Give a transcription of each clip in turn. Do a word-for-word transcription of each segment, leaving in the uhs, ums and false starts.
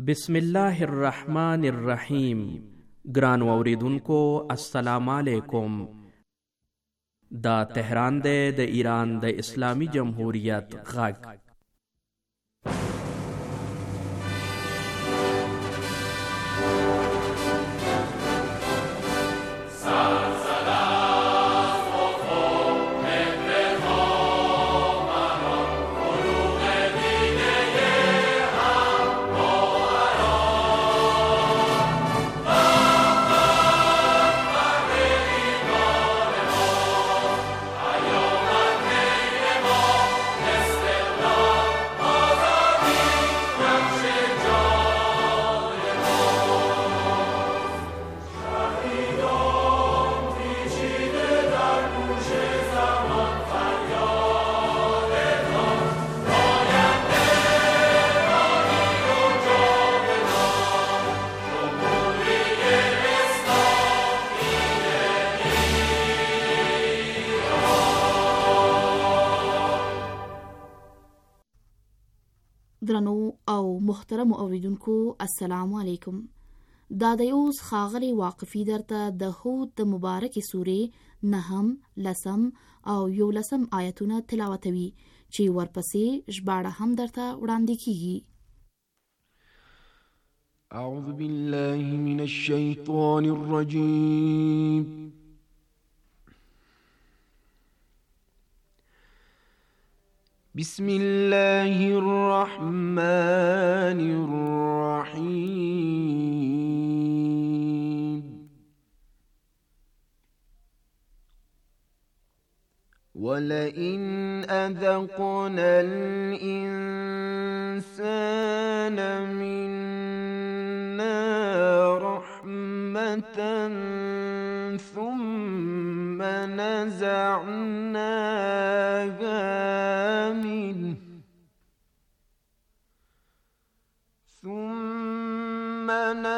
بسم الله الرحمن الرحیم. ګران اوریدونکو السلام علیکم. دا تهران دی د ایران د اسلامی جمهوریت غږ. درنو او محترم اوریدونکو السلام علیکم. دا د اوس خاغلی واقفی درته د هود د مبارک سورې نهم، لسم او یولسم آیتونه تلاوتوي چې ورپسې ژباړه هم درته وړاندې کیږي. اعوذ بالله من الشیطان الرجیم. بسم الله الرحمن الرحيم. ولئن أذقنا الإنسان منا رحمة ثم نزعناها ثم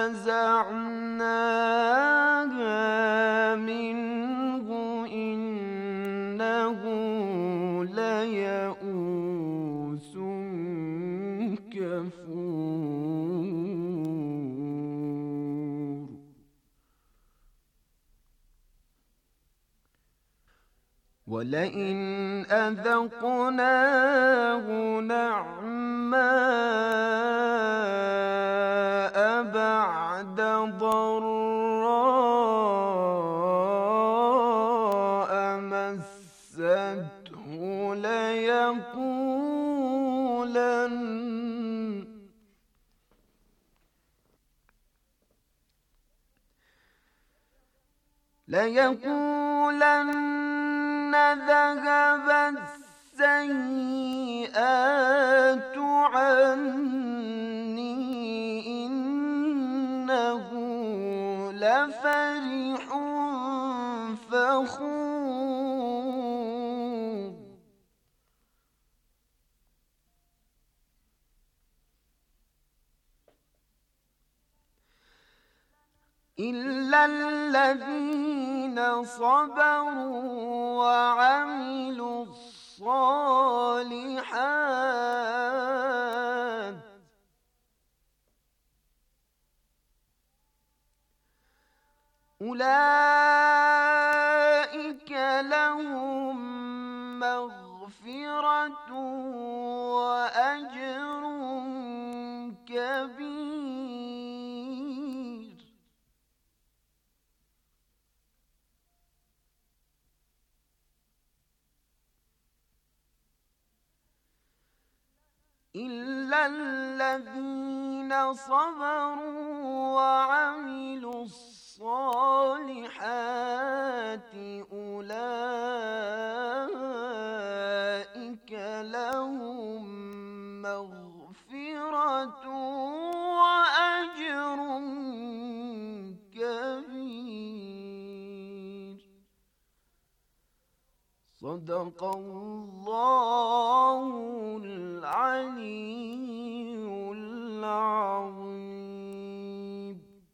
نزعناها منه إنه ليئوس كفور. ولئن أذقناه نعماء بعد ضراء مسته ليقولن ليقولن ذهب السيئات عني إنه لفرح فخور. إلا الذين صبروا وعملوا الصالحات أولئك لهم مغفرة وأجر كبير. إلا الذين صبروا وعملوا الصالحات أولئك لهم مغفرة وأجر كبير. صدق الله العلي العظيم.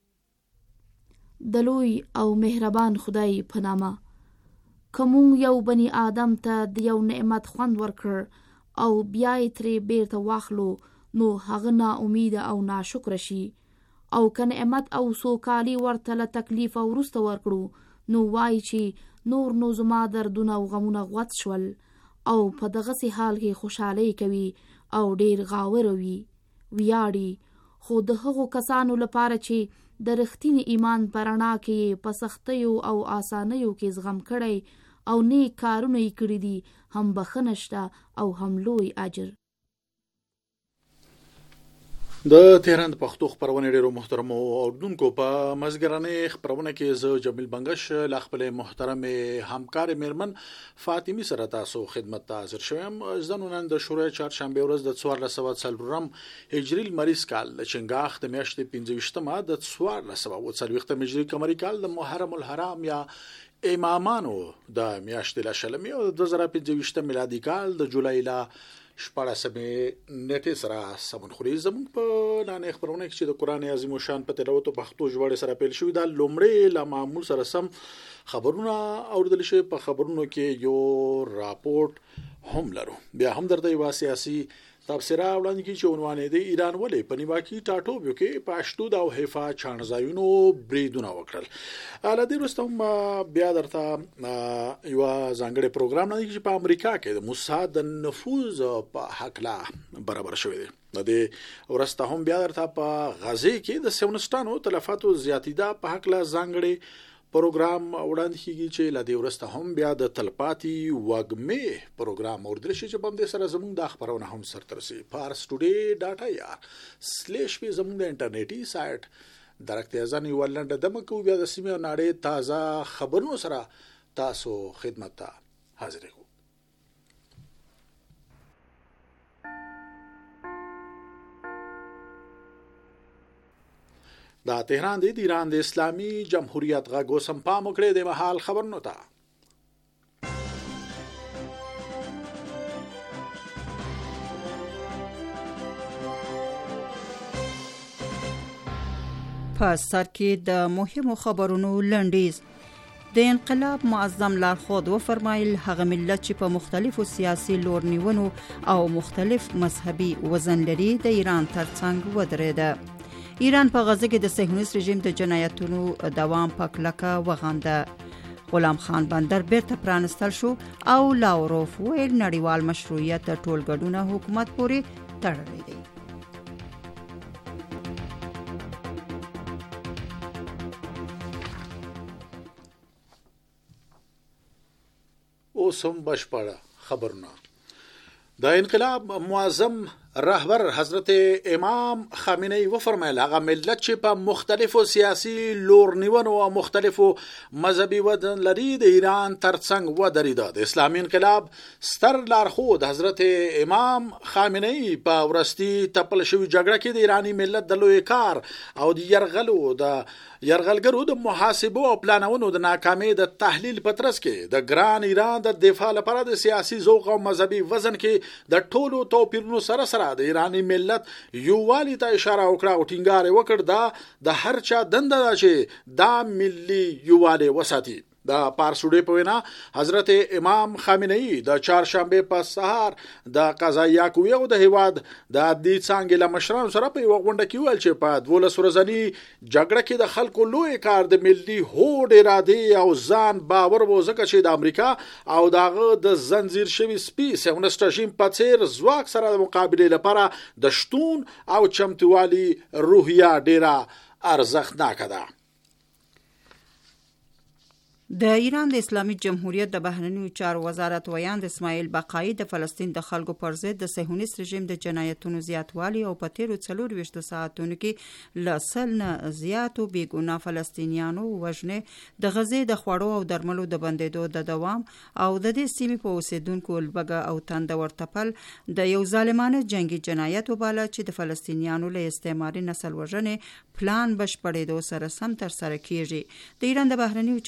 دلوی او مهربان خدای په نامه. کوم یو بنی آدم ته د یو نعمت خوند ورکړ او بیا یې ترې بیرته واخلو، نو هغه نا امید او ناشکر شي او که نعمت او سوکالي ورته له تکلیف او وروسته ورکړو نو وایي چې نور نو زما دردونه او غمونه غوڅ شول او په دغسې حال کې خوشحالۍ کوي او ډیر غاوره وي ویاړي. خو د هغو کسانو لپاره چې د رښتیني ایمان په رڼا کې په سختیو او آسانیو کې زغم کړی او نیک کارونه یې کړي دي هم بخښنه شته او هم لوی اجر. د تهران د پښتو خبرونه ډیرو محترمو اوردونکو په مزګرانه خبرونه کې زه جمیل بنگش ل خپل محترم همکار میرمن فاطمی سره تاسو خدمت ته حاضر شوم. ځنونن د شورای چهارشنبه ورځ د څوارلس سوه څلورم هجري لمریز کال د چنګاخ د میاشتې پنځه ویشتمه د څوارلس سوه څلوېښتم هجري قمري کال د محرم الحرام یا امامانو د میاشتې له شلمې او د دوه زره پنځه ویشتم میلادي کال د جولای له شپاړسمې نیټې سره سمون خوري. زموږ په نانې خبرونه کې چې د قرآن عظیم الشان په تلاوت او پښتو ژباړې سره پیل شوی دا لومړی له معمول سره سم خبرونه اوریدل شوي. په خبرونو کې یو راپورټ هم لرو. بیا هم درته یوه سیاسي تبصره وړاندې کړي چې عنوان یې د ایران ولې په نیواکي ټاټوبیو کې په اشدود او حیفا چاڼځایونو بریدونه وکړل. له دې وروسته هم بیا درته یوه ځانګړی پروګرام وړاندې کړي چې په امریکا کې د موساد د نفوذ په هکله برابر شوی دی. د دې وروسته هم بیا درته په غزې کې د سیونستانو تلفاتو زیاتېدا په هکله ځانګړی پروګرام وړاندې کیږي چې له دې وروسته هم بیا د تلپاتې وږمې پروګرام اوریدل شي چې په همدې سره زموږ دا خبرونه هم سرته رسي. پارس ټوډے ډاټا یا سلیش پې زموږ د انټرنیټي سایټ درکته ځان یو لنډه دمه کوو. بیا د سیمې او نړۍ تازه خبرونو سره تاسو خدمت ته حاضر یو. دا تهران دی د ایران د اسلامي جمهوریت غږ اوس هم پام وکړئ د مهال خبرونو ته. په سر کې د مهمو خبرونو لنډیز. د انقلاب معظم لارښود وفرمایل هغه ملت چې په مختلفو سیاسي لورنیونو او مختلف مذهبي وزن لري د ایران ترڅنګ ودرېده. ایران په غزه کې د صهیونیست رژیم د جنایتونو دوام په کلکه وغنده. غلام خان بندر بیرته پرانستل شو او لاوروف ویل نړیوال مشروعیت د ټولګډونه حکومت پورې تړلی دی. اوس هم بشپړه خبرونه. د انقلاب معظم رهبر حضرت امام خامنه‌ای وفرمایل هغه ملت چې په مختلفو سیاسي لورنیونو او مختلفو مذهبي ودن لري د ایران ترڅنګ ودرېده. د اسلامي انقلاب ستر لارښود حضرت امام خامنه‌ای په ورستي تپل شوی جګړه کې د ایرانی ملت د لوی کار او د يرغلو د يرغلګرو د محاسبو او پلانونو د ناکامۍ د تحلیل په ترڅ کې د ګران ایران د دفاع لپاره د سیاسي ذوق او مذهبي وزن کې د ټولو توپیرونو سره سره د ایرانی ملت یووالي ته اشاره وکړه او ټینګار وکړ دا د هر چا دنده ده چې دا ملي یووالي وساتي. د پارسوډي په وینا حضرت امام خامنه‌ای د چهارشنبه په سهار د قضایه قوې او د هیواد د عدلي څانګې له مشرانو سره په یوه غونډه کې ویل چې په دولس ورځني جګړه کې د خلکو لوی کار د ملي هوډ ارادې او ځان باور و ځکه چې د امریکا او دغه د زنجیر شوي سپي سیونیست رژیم په څیر ځواک سره د مقابلې لپاره د شتون او چمتووالي روحیه ډیره ارزښتناکه ده. د ایران د اسلامي جمهوریت د بهرنیو چارو وزارت ویاند اسماعیل بقایي د فلسطین د خلکو پر ضد د صهیونیست رژیم د جنایتونو زیاتوالي او په تیرو څلور ویشتو ساعتونو کې له سل نه زیاتو بېګناه فلسطینیانو وژنې د غزې د خوړو او درملو د بندېدو د دوام او د دې سیمې په اوسېدونکو لوږه او تنده ورتپل د یو ظالمانه جنگي جنایت وباله چې د فلسطینیانو له استعماري نسل وژنې پلان بشپړېدو سره سم ترسره کیږي. د ایران د بهرنیو چارو وزارت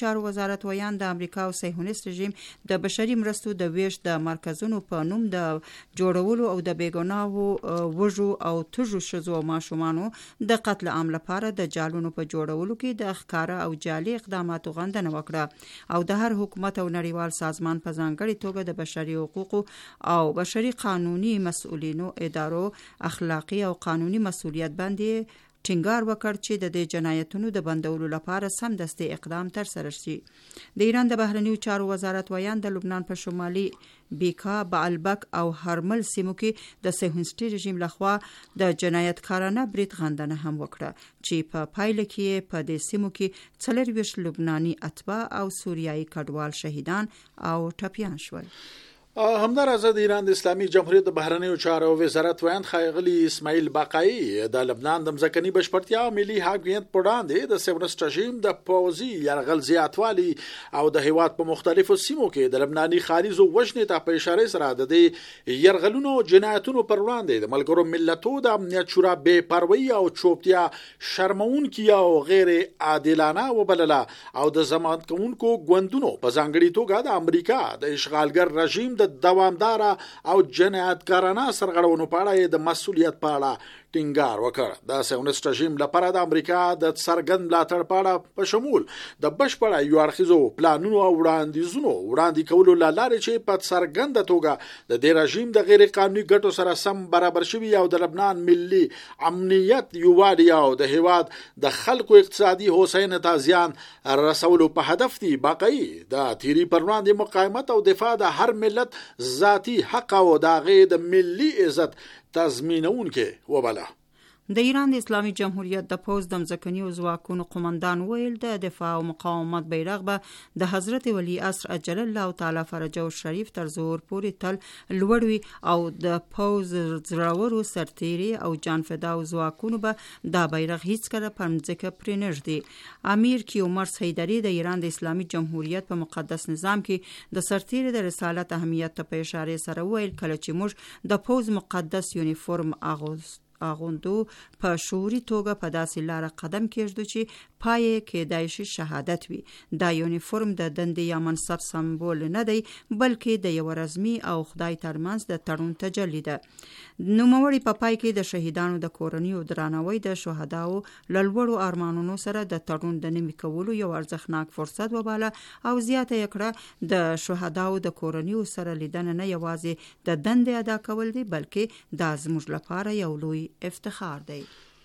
وزارت ویان د امریکا او صهیونیست رژیم د بشري مرستو د ویش د مرکزونو په نوم د جوړولو او د بیګناهو وژو او تږو ښځو او ماشومانو د قتل عام لپاره د جالونو په جوړولو کې د ښکاره او جعلي اقداماتو غندنه وکړه او د هر حکومت او نړیوال سازمان په ځانګړي توګه د بشري حقوقو او بشري قانوني مسؤلینو ادارو اخلاقی او قانوني مسؤلیت باندې ټینګار وکړ چې د دې جنایتونو د بندولو لپاره سمدستي اقدام تر سره شي. د ایران د بهرنیو چارو وزارت ویان د لبنان په شمالي بیکا، بعلبک او هرمل سیمو کې د صهیونیستي رژیم لخوا د جنایتکارانه برید غندنه هم وکړه چې په پایله کې په دې سیمو کې څلرویشت لبناني اتباع او سوریایي کډوال شهیدان او ټپیان شول. همداراز د ایران د اسلامي جمهوریت د بهرنیو چارو وزارت ویان ښاغلي اسماعیل باقایي د لبنان د مځکني بشپړتیا او ملي حاکمیت په وړاندې د صهیونیست رژیم د پوځي یرغل زیاتوالي او د هیواد په مختلفو سیمو کې د لبناني خالصو وژنې ته په اشاره سره د دې یرغلونو جنایتونو پر وړاندې د ملګرو ملتونو د امنیت شورا بې پروایي او چوپتیا شرمونکي او غیر عادلانه وبلله او د ضمانت کوونکو ګوندونو په ځانګړي توګه د امریکا د اشغالګر رژیم د دوامداره او جنایتکارانه سرغړونو په اړه د مسؤلیت په اړه ټینګار وکړ. د صهیونیست رژیم لپاره د امریکا د څرګند ملاتړ په اړه په شمول د بشپړ یو اړخیزو پلانونو او وړاندیزونو وړاندې کولو لاره چې په څرګنده توګه د دې رژیم د غیر قانوني ګټو سره سم برابر شوی او د لبنان ملي امنیت یووالي او د هیواد د خلکو اقتصادي هوساینې ته زیان رسولو په هدف دی. باقی د تیری پر وړاندې مقاومت او دفاع د هر ملت ذاتی حق او د هغې د ملي عزت تضمینونکې وبله. د ایران د اسلامي جمهوریت د پوځ د مځکنیو ځواکونو قومندان ویل د دفاع او مقاومت بیرغ به د حضرت ولی عصر اجل الله تعالی فرجه شریف تر زور پورې تل لوړ وي او د پوځ زړورو سرتیري او جانفداو ځواکونو به دا بیرغ هیڅ کله پر مځکه پرې نږدي. امیر کیومرث حیدري د ایران د اسلامي جمهوریت په مقدس نظام کې د سرتیري د رسالت اهمیت ته په اشاره سره ویل کله چې موږ د پوځ مقدس یونیفورم اغوست اغوندو په شعوري توګه په داسې لاره قدم کېږدو چې پای کېدای شي شهادت وي. دا یونیفورم د دندې یا منصب سمبول نه دی بلکې د یو رسمي او خدای ترمنځ د تړون تجلی ده. نوموړي په پای کې د شهیدانو د کورنیو درناوی د شهداو لوړو ارمانونو سره د تړون د نوي کولو یو ارزښتناک فرصت وباله او زیاته یې کړه د شهداو د کورنیو سره لیدنه نه یوازې د دندې ادا کول دي بلکې دا زموږ لپاره یو لوی افتخار دی.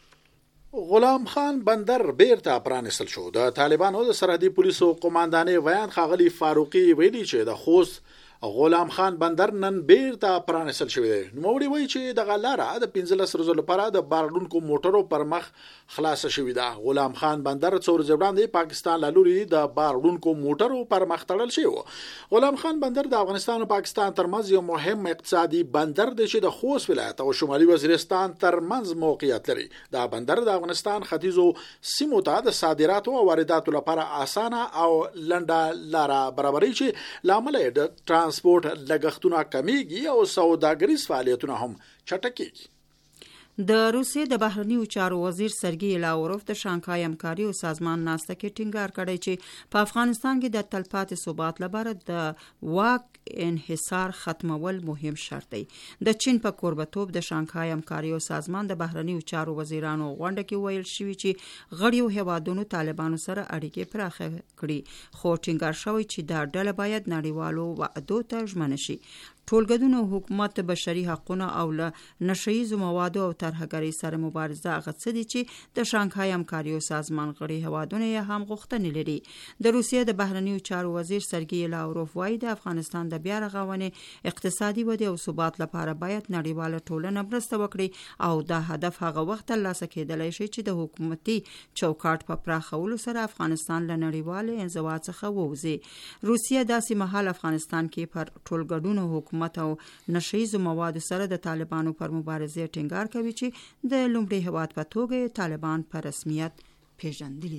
غلام خان بندر بیرته پرانستل شو. د طالبانو د سرحدي پولیسو قوماندانې ویان ښاغلي فاروقي ویلي چې د خوست غلام خان بندر نن بیرته پرانستل شوی دی. نوموړي وایي چې دغه لاره د پنځلس ورځو لپاره د بارډونکو موټرو پر مخ خلاصه شوې ده. غلام خان بندر څو ورځې وړاندې پاکستان له لوري د بارډونکو موټرو پر مخ تړل شوی و. غلام خان بندر د افغانستان او پاکستان ترمنځ یو مهم اقتصادي بندر دی چې د خوست ولایت او شمالي وزیرستان ترمنځ موقعیت لري. دا بندر د افغانستان ختیځو سیمو ته د صادراتو او وارداتو لپاره اسانه او لنډه لاره برابري چې لامل د ترانسپورت لګښتونه کمیږي او سوداګریز فعالیتونه هم چټکېږي. د روسیې د بهرنیو چارو وزیر سرګی لاوروف د شانګهای همکاري او سازمان ناسته کې ټینګار کړی چې په افغانستان کې د تلپاتې ثبات لپاره د واک انحصار ختمول مهم شرط دی. د چین په کوربتوب د شانګهای همکاري او سازمان د بهرنیو چارو وزیرانو غونډه کې ویل شوی چې غړیو هیوادونو طالبانو سره اړیکې پراخه کړي خو ټینګار شوی چې دا ډله باید نړیوالو وعدو ته ژمنه شي. ټولګدونو حکومت بشري حقوقو او له نشهیزو موادو او ترهګرۍ سره مبارزه هغه څه دي چې د شانګهای همکاري او سازمان غړي هیوادونه یې هم غوښتنې لري. د روسیې د بهرنیو چارو وزیر سرګی لاوروف وایي د افغانستان د بیا رغونې اقتصادي ودې او ثبات لپاره باید نړیواله ټولنه مرسته وکړي او دا هدف هغه وخت ترلاسه کېدلی شي چې د حکومتي چوکاټ په پراخولو سره افغانستان له نړیوالې انزوا څخه ووځي. روسیه داسې مهال افغانستان کې پر ټولګډونو حکومت او نشهیزو موادو سره د طالبانو پر مبارزه ټینګار کوي چې د لومړي هیواد په توګه طالبان په رسمیت پیژندلي دي.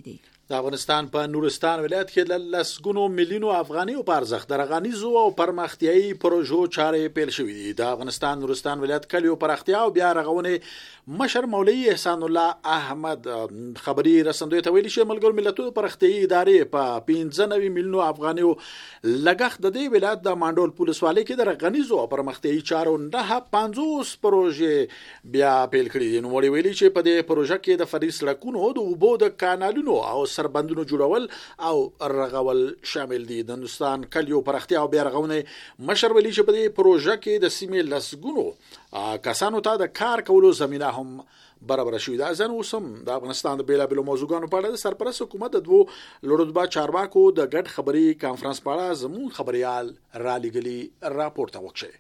د افغانستان په نورستان ولایت کې د لسګونو میلیونو افغانیو په ارزښت د رغانیزو او پرمختیایي پروژو چارې پیل شوې دي. د افغانستان نورستان ولایت کلیو پراختیا او بیا رغونې مشر مولوي احسان الله احمد خبري رسندوی ته ویلي چې ملګرو ملتونو پراختیایي ادارې په پنځه نوي میلیونو افغانیو لګښت د دې ولایت د مانډول پولیسوالۍ کې د رغانیزو او پرمختیایي چارو نه پنځوس پروژې بیا پیل کړي دي. نو ویلي چې په دې پروژه کې د فرعي سړکونو د اوبو د کانالونو او سربندونو جوړول او رغول شامل دي. د نورستان کلیو پراختیا او بیا رغونې مشر ویلي چې په دې پروژه کې د سیمې لسګونو کسانو ته د کار کولو زمينه هم برابر شوې ده. ځنه اوسم د افغانستان د بیلابېلو موضوعګانو په اړه د سرپرست حکومت د دوو لوړرتبه چارواکو د ګډ خبري کانفرنس په اړه زموږ خبريال را لګلي راپورته وکړي.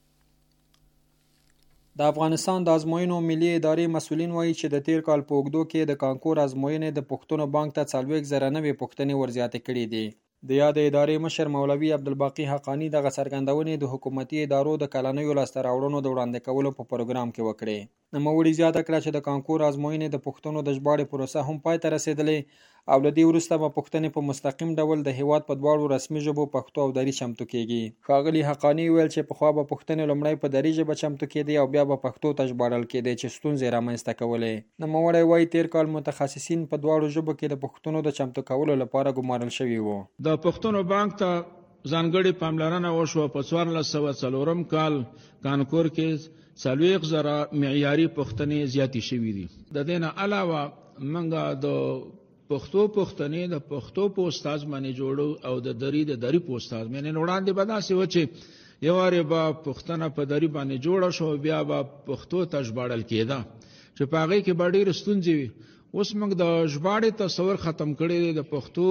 د افغانستان د ازموینو ملي ادارې مسؤلین وایي چې د تیر کال په اوږدو کې د کانکور ازموینې د پښتنو بانک ته څلوېښت زره نوې پوښتنې ورزیاتې کړي دي. د یاد ادارې مشر مولوي عبدالباقي حقانی دغه څرګندونې د حکومتي ادارو د کلنیو لاسته راوړنو د وړاندې کولو په پروګرام کې وکړې. نوموړي زیاته کړه چې د کانکور ازموینې د پښتنو د ژباړې پروسه هم پای ته رسېدلې او له دې وروسته به پښتنې په مستقیم ډول د هیواد په دواړو رسمي ژبو پښتو او دري چمتو کېږي. ښاغلي حقانی ویل چې پخوا به پښتنې لومړی په دري ژبه چمتو کېدې او بیا به پښتو ته ژباړل کېدې چې ستونزې رامنځته کولې. نوموړی وایي تیر کال متخصصین په دواړو ژبو کې د پښتنو د چمتو کولو لپاره ګمارل شوي وو. د پښتنو بانک ته ځانګړې پاملرنه وشوه. په څوارلس سوه څلورم کال کانکور کې څلوېښت زره معیاري پوښتنې زیاتې شوي دي. د دې نه علاوه موږ د پښتو پوښتنې د پښتو په استاد باندې جوړو او د دري د دري په استاد باندې وړاندې به داسې و چې یو وارې به پښتنه په دري باندې جوړه شو بیا به پښتو ته ژباړل کېده چې په هغې کې به ډېرې ستونزې وي. اوس موږ د ژباړې تصور ختم کړی دی. د پښتو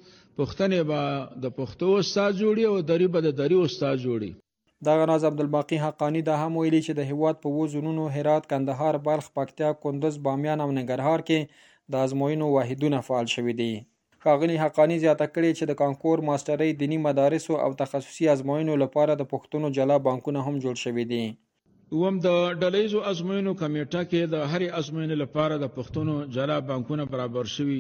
پوښتنې به د پښتو استاد جوړي او دري به د دري استاد جوړي. دغه راز عبدالباقي حقانی دا هم ویلي چې د هیواد په اووه زونونو هرات، کندهار، بلخ، پکتیا، کندز، بامیان او ننګرهار کې د ازموینو واحدونه فعال شوي دي. ښاغلي حقانی زیاته کړې چې د کانکور، ماسترۍ، دیني مدارسو او تخصصي ازموینو لپاره د پښتنو جلا بانکونه هم جوړ شوي دي. اووم د ډلهیزو ازموینو کمیټه کې د هرې ازموینې لپاره د پښتنو جلا بانکونه برابر شوي.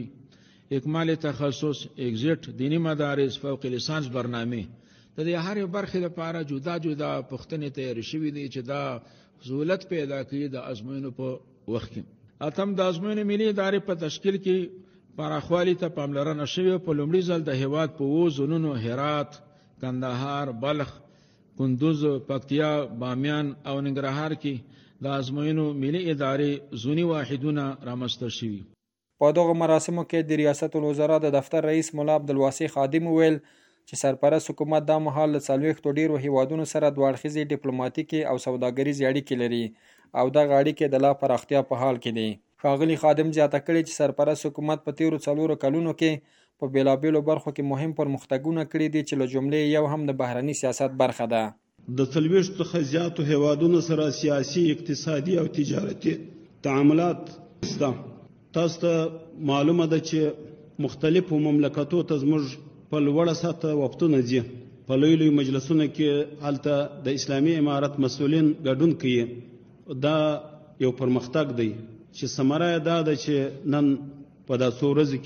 اکمال تخصص، اگزیټ، دینی مدارس، فوق لیسانس برنامه د دې هرې برخې لپاره جدا جدا پوښتنې تیار شوي دي چې دا سهولت پیدا کوي د ازموینو په وخت کې. اتم د ازموینې ملي ادارې په تشکیل کې پراخوالي ته پاملرنه شوې. په لومړي ځل د هیواد په اووه زونونو هرات، کندهار، بلخ، کندوز، پکتیا، بامیان او ننګرهار کې د ازموینو ملي ادارې زوني واحدونه رامنځته شوي. په دغه مراسمو کې د ریاست الوزرا د دفتر رئیس مولا عبدالواسع خادم وویل چې سرپرست حکومت دا مهال له څلوېښتو ډیرو هیوادونو سره دوه اړخیزې ډیپلوماتیکي او سوداګریزې اړیکې لري او دغه اړیکې د لا پراختیا په حال کې دي. ښاغلي خادم زیاته کړې چې سرپرست حکومت په تیرو څلورو کلونو کې په بیلابیلو برخو کې مهم پرمختګونه کړي دي چې له جملې یو هم د بهرني سیاست برخه ده. د څلوېښتو څخه زیاتو هیوادونو سره سیاسي، اقتصادي او تجارتي تعاملات شته. تاسو ته معلومه ده چې مختلفو مملکتو ته زموږ په لوړه سطحه وفتونه ځي. په لوی لوی مجلسونو کې هلته د اسلامي امارت مسؤلین ګډون کوي. دا یو پرمختګ دی چې ثمره یې دا ده چې نن په دا څو ورځو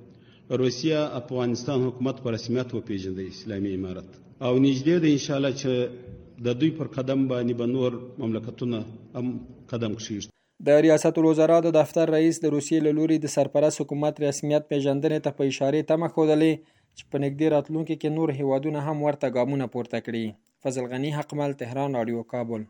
کې روسیه افغانستان حکومت په رسمیت وپېژندی اسلامي امارت او نږدې ده انشاءالله چې د دوی پر قدم باندې به نور مملکتونه هم قدم کښېږدي. د ریاست الوزرا د دفتر رئیس د روسیې له لوري د سرپرست حکومت رسمیت پیژندنې ته په اشارې تمه ښودلې چې په نږدې راتلونکي کې نور هیوادونه هم ورته ګامونه پورته کړي. فضل غني حقمل، تهران رادیو، کابل.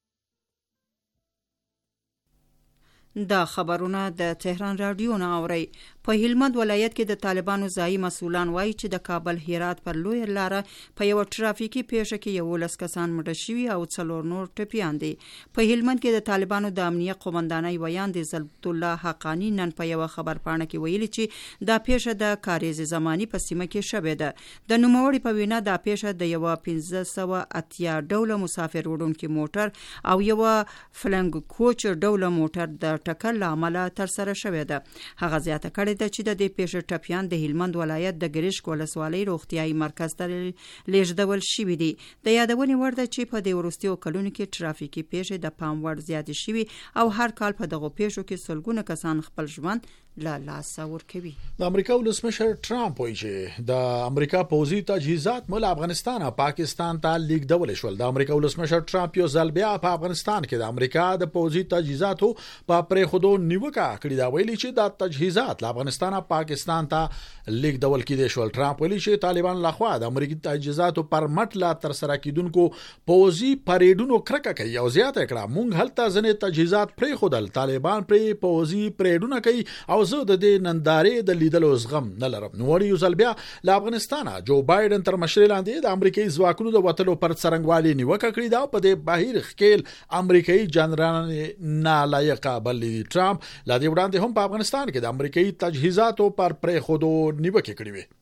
دا خبرونه د تهران رادیو نه اوري. په هلمند ولایت کې د طالبانو ځایي مسؤلان وایي چې د کابل هرات پر لوی لاره په یو ټرافیکي پیښه کې یولس کسان مړه شوي او څلور نور ټپیان دي. په هلمند کې د طالبانو د امنیه قومندانۍ ویان د ضبط الله حقانی نن په یو خبرپاڼه کې ویلي چې دا پیښه د کاریز زمانی په سیمه کې شوې ده. د نوموړي په وینا دا پیښه د یو پنځه سوه اتیا ډوله مسافر وړونکي موټر او یو فلنګ کوچ ډوله موټر د ټکر له امله ترسره شوې ده. هغه زیاته کړې ده چې د دې پیښې ټپیان د هلمند ولایت د ګرشک ولسوالۍ روغتیايي مرکز ته لیږدول شوي دي. د یادونې وړ ده چې په دې وروستیو کلونو کې ټرافیکي پیښې د پام وړ زیاتې شوي او هر کال په دغو پیښو کې سلګونه کسان خپل ژوند لا لاسه ورکوي. د امریکا ولسمشر ټرامپ وایي چې د امریکا پوځي تجهیزات مل افغانستان او پاکستان ته لیږدول شول. د امریکا ولسمشر ټرامپ یو ځل بیا په افغانستان کې د امریکا د پوځي تجهیزاتو په پرېښودو نیوکه کړې دا ویلي چې د تجهیزات له افغانستان او پاکستان ته لیږدول کېدای شول. ټرامپ ویلي چې طالبان لخوا د امریکایي تجهیزاتو پر مټ لا تر سره کیدونکو پوځي پریډونو کرکه کوي او زیاته کړه مونږ هلته ځنې تجهیزات پرېښودل، طالبان پرې پوځي پریډونه کوي او زه د دې نندارې د لیدلو زغم نه لرم. نو یو ځل بیا له افغانستان جو بایدن تر مشرۍ لاندې د امریکایي ځواکونو د وټلو پر څرنګوالي نیوکه کړې ده او په دې بهیر خکیل امریکایي جنرال نالایق بللي. ټرامپ لا دې وړاندې هم په افغانستان کې د امریکایي تجهیزاتو پر پرېښودو نیوکه کړې وه.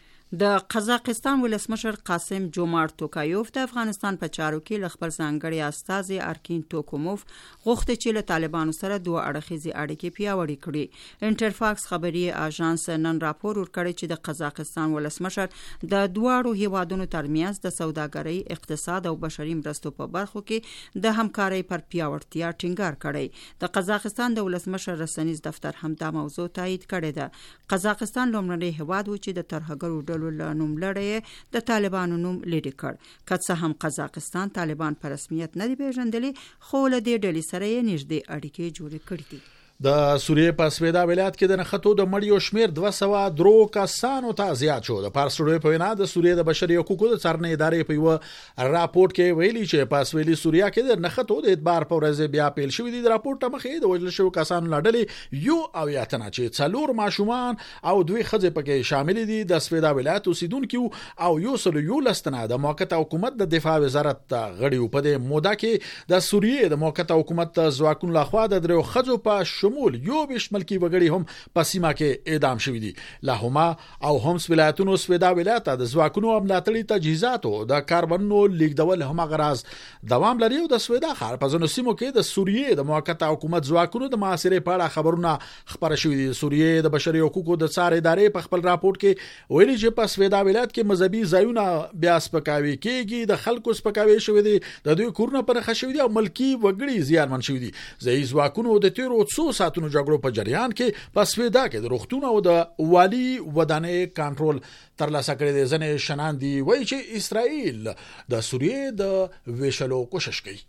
د قزاقستان ولسمشر قاسم جومارت توکایوف د افغانستان په چارو کې ل خپل ځانګړي استازي ارکین توکوموف غوښتي چې له طالبانو سره دوه اړخیزې اړیکې پیاوړې کړي. انټرفاکس خبري اژانس نن راپور ورکړی چې د قزاقستان ولسمشر د دواړو هیوادونو ترمنځ د سوداګرۍ، اقتصاد او بشري مرستو په برخو کې د همکارۍ پر پیاوړتیا ټینګار کړی. د قزاقستان د ولسمشر رسنیز دفتر هم دا موضوع تایید کړی ده. قزاقستان لومړنی هیواد و چې د ترهګرو ډلو له نوم لړۍ د طالبانو نوم لیدل کړ. که څه هم قزاقستان طالبان په رسمیت نه دی پیژندلی، خو له دې ډلې سره یې نږدې اړیکې جوړې کړې دي. د سوریې په سویدا ولایت کې د نښتو د مړیو شمیر دوه سوه درې کسانو ته زیات شو. د پارسټوډوي په وینا د سوریې د بشري حقوقو د څارنې ادارې په یو راپورټ کې ویلي چې په سویلي سوریا کې د نښتو د اعتبار په ورځ بیا پیل شوې دي. د راپورټ مخې د وژل شوو کسانو لړلې یو او یاتنه چې څلور ماشومان او دوی ښځې پکې شامل دي د سویدا ولایت اوسیدونکو او یو سل یو لستنه د موقته حکومت د دفاع وزارت غړي په دې موده کې د سوریې د موقته حکومت ځواکونو لخوا د درو ښځو په شمول یو بیش ملکی وګړي هم په سیمه کې اعدام شوي دي. لاهما او همس ولایتونو سویدا ولایت د ځواکونو امنیتي تجهیزاتو د کاربنونو لیږدول هم غراز دوام لري او د سویدا ښار په ځینو سیمو کې د سوریې د موقته حکومت ځواکونو د محاصرې په اړه خبرونه خبره شوې دي. سوریې د بشري حقوقو د څار ادارې په خپل راپورټ کې ویلي چې په سویدا ولایت کې مذهبي ځایونه بیا سپکاوي کېږي، د خلکو سپکاوي شوې دي، د دوی کورونه پر خښوي دي او ملکی وګړي زیانمن شوي دي. ځایي ځواکونو د تیرو څو ساتونو جګړو په جریان کې په سویدا کې د روغتون او د والي ودانې کنټرول ترلاسه کړی دی. ځنې شنان دي وایي چې اسرائیل د سوریې د ویشلو کوشش کوي.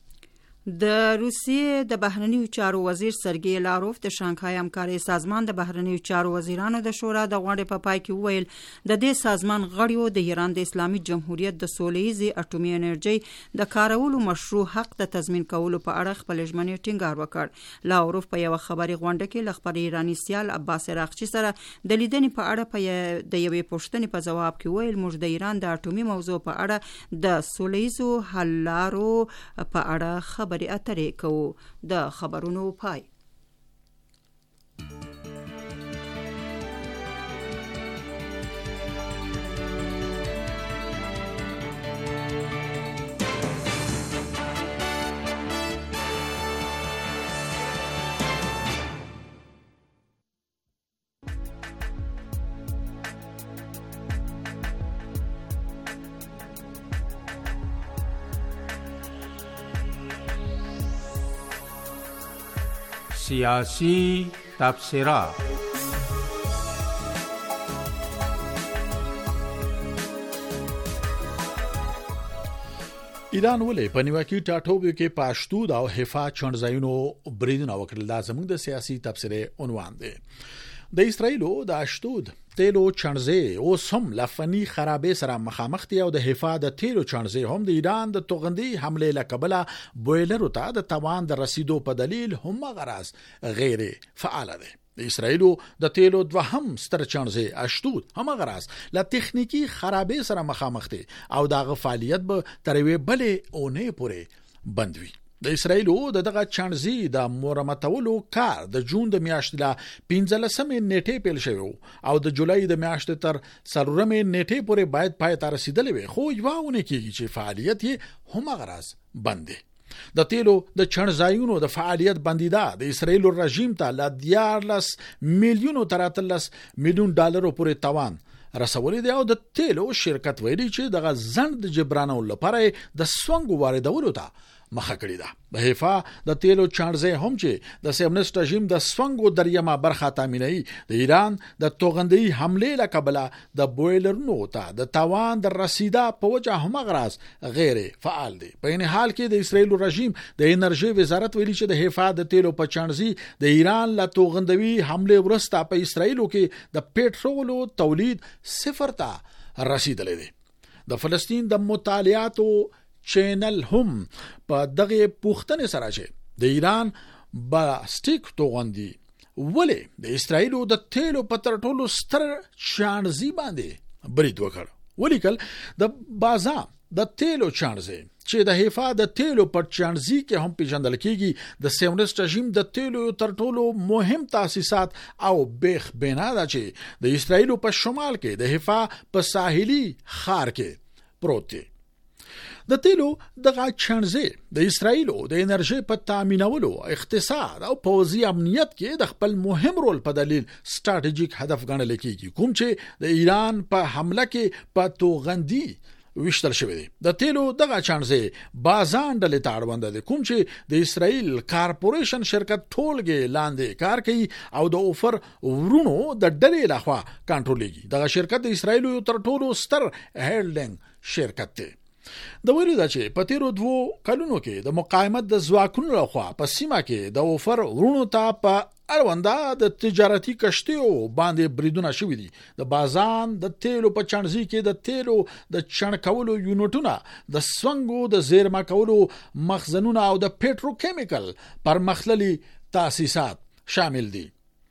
د روسیې د بهرنیو چارو وزیر سرګی لاروف د شانګهای همکارۍ سازمان د بهرنیو چارو وزیرانو د شورا د غونډې په پای کې وویل د دې سازمان غړیو د ایران د اسلامي جمهوریت د سولهییزې اټومي انرژي د کارولو مشروع حق د تضمین کولو په اړه خپل ژمنې ټینګار وکړ. لاروف په یو خبري غونډه کې ل خبري ایرانی سیال عباس راغچی سره د لیدنې په اړه په د یوې پوښتنې په جواب کې ویل موږ د ایران د اټومي موضوع په اړه د سولهییزو حل لارو په اړه خبر اترې کوو. د خبرونو پای. سیاسی تبصره. ایران ولې په نیوکي ټاټوبیو کې پاشتود او حفا چنځایونو بریدونه وکړل؟ دا زموږ د سیاسي تبصره عنوان دی. د اسرایلو د اشتود تیلو چنځي او سم لفنی خرابې سره مخامخ دي او د حفا د تیلو چنځي هم د ایران د توغندي حمله لکبله بویلر ته د توان د رسیدو په دلیل هم غراز غیر فعال دي. د اسرایلو د تیلو دوهم ستر چنځي اشتود هم غراز ل تخنیکی خرابې سره مخامخ دي او دغه فعالیت به تروي بلې او نه پوره بندوي. د اسرایلو د دغه چانزي د مرمتولو کار د جون د میاشتې لا پنځلسمې نیټې پیل شوی او د جولای د میاشتې تر څلورمې نیټې پورې باید پای ته رسیدلی وي، خو یوونه کېږي چې فعالیت یې هم غراز بند دی. د تیلو د چنځایونو د فعالیت بندیدا د اسرایلو رژیم ته ل دیارلس میلیونو تر اتلس میلیون ډالرو پورې توان رسولې دی او د تیلو شرکت ویلي چې دغه ځند جبرانو لپاره د سونګ واردولو ته مخه کړې ده. د حیفا د تیلو چانړځای هم چې د سیونست رژیم د سونګو دریمه برخه تامینوي د ایران د توغندي حمله له کبله د بویلرونو ته د تاوان د رسیدا په وجه هم غراس غیر فعال دي. په این حال کې د اسرایل رژیم د انرژي وزارت ویلي چې د حیفا د تیلو په چانړځي د ایران له توغندوي حمله ورسته په اسرایلو کې د پېټرولو تولید صفر ته رسیدلی دی. د فلسطین د مطالعاتو چینل هم په دغه پوښتنې سره چې د ایران بالستیک توغندي ولې د اسرایلو د تیلو په تر ټولو ستر چانړځي باندې برید وکړ. ولیکل د بازا د تیلو چانړځي چې د حیفا د تیلو په چانړځي کې هم پیژندل کیږي د سیونست رژیم د تیلو تر ټولو مهم تاسیسات او بیخ بنا ده چې د اسرایلو په شمال کې د حیفا په ساحلي ښار کې پروت دی. د تیلو دغه چانړځي د اسرایلو د انرژي په تامینولو، اقتصاد او پوځي امنیت کې د خپل مهم رول په دلیل ستراتیژیک هدف ګڼل کیږي، کوم چې د ایران په حمله کې په توغندي وشتل شوی دی. د تیلو دغه چانړځي بازان ډلې ته اړوند دي، کوم چې د اسرایل کارپوریشن شرکت ټولګي لاندې کار کوي او د اوفر ورونو د ډلې لخوا کنټرولېږي. دغه شرکت د اسرایلو تر ټولو ستر هیلډینګ شرکت دی. د ویلو دا چې په تیرو دوو کلونو کې د مقاومت د ځواکونو لخوا په سیمه کې د اوفر ورونو ته په اړونده د تجارتي کشتیو باندې بریدونه شوي دي. د بازان د تیلو په چانړځي کې د تیلو د چڼکولو یونټونه، د سونګو د زیرمه کولو مخزنونه او د پېټروکیمیکل پرمختللي تاسیسات شامل دي.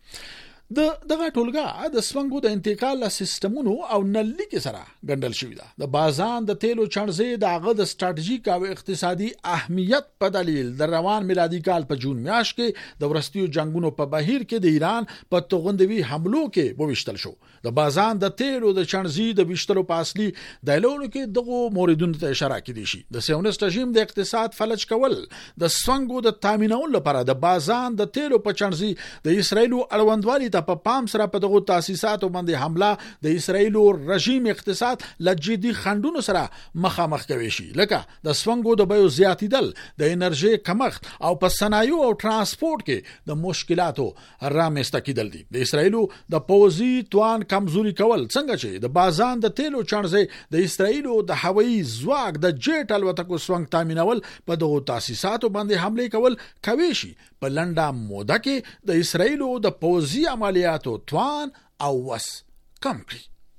د دغه ټولګه د سونګو د انتقال سیستمونو او نللیک سره ګندل شوی ده. د بازان د تیلو چانړځي د هغه د ستراتیژیک او اقتصادي اهمیت په دلیل د روان میلادي کال په جون میاشت کې د ورستیو جنگونو په بهیر کې د ایران په توغندوي حملو کې وویشتل شو. د بازان د تیلو د چانړځي د ویشتلو په اصلي دلیلونو کې دغه موردونو ته اشاره کړي شي. د سیونست رژیم د اقتصاد فلج کول، د سونګو د تامینولو لپاره د بازان د تیلو په چانړځي د اسرایلو اړوندوالي ته په پام سره په دغه تاسیساتو باندې حمله د اسرایلو رژیم اقتصاد لجدي خندونو سره مخامخ کوي شي، لکه د سونګو د بیو زیاتیدل، د انرژي کمښت او په صنایع او ترانسپورت کې د مشکلاتو رامنځته کېدل دي. د اسرایلو د پوځي توان کمزوري کول، څنګه چې د بازان د تیلو چانړځي د اسرایلو د هوایي ځواک د جیټ الوتکو سونګ تامینول، په دغه تاسیساتو باندې حمله کول کوي شي په لنډه موده کې د اسرایلو د پوځي عملیاتو توان او وس کم کړي.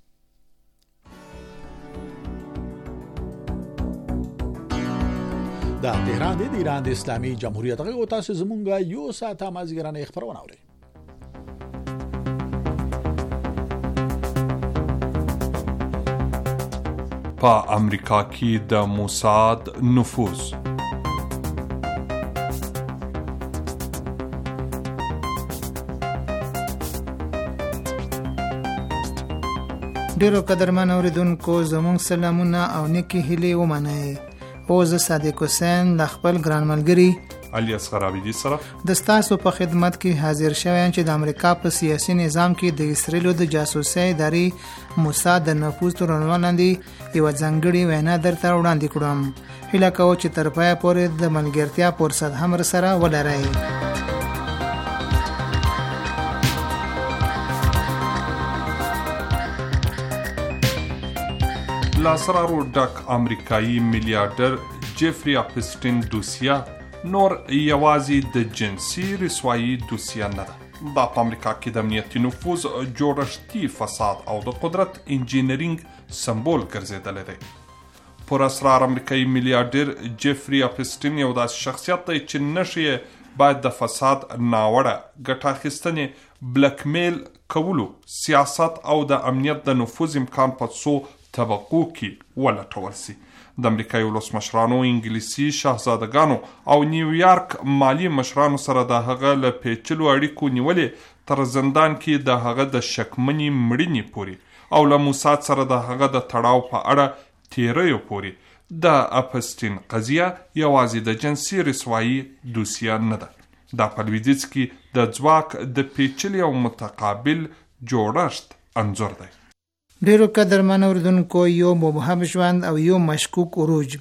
دا تهران دی د ایران د اسلامي جمهوریت غږ. تاسو زمونږه یو ساعت مازیګرانه خبرونه اورئ. په امریکا کې د موساد نفوذ. ډیرو قدرمن اوریدونکو زموږ سلامونه او نیکی هیلې ومنئ. او زه صادق حسین د خپل ګران ملګری علي اصغر عابدي سره د ستاسو په خدمت کې حاضر شوم چې د امریکا په سیاسي نظام کې د اسرایلو د جاسوسي ادارې موساد د نفوذ تر عنوان لاندې یو ځانګړي وینا درته وړاندې کړم. هیله کوم چې تر پایه پورې د ملګرتیا فرصت هم سره ولرئ. لاسرارو ډک امریکایي میلیارډر جیفری اپسټین دوسیه نور یوازې د جنسي رسوایی دوسیه نه ده. دا په امریکا کې د امنیتي نفوذ، جوړښتي فساد او د قدرت انجینرینګ سمبول ګرځېدلی دی. پر اسرار امریکایي میلیارډر جیفری اپسټین یو داسې شخصیت دی چې نښې باید د فساد، ناوړه ګټه اخیستنې، بلک میل کولو، سیاست او د امنیت د نفوذ امکان په څو طبقو کې ولټول سي. د امریکایي ولسمشرانو، انګلیسي شاهزادګانو او نیویارک مالی مشرانو سره د هغه له پیچلو اړیکو نیولې تر زندان کې د هغه د شکمنې مړینې پورې او له موساد سره د هغه د تړاو په اړه تیریو پورې د اپسټین قضیه یوازې د جنسي رسوایی دوسیه نه ده. دا په لویدیځ کې د ځواک د پیچلي او متقابل جوړښت انځور دی. ډیرو قدرمن اوریدونکو، یو مبهم ژوند او یو مشکوک عروج.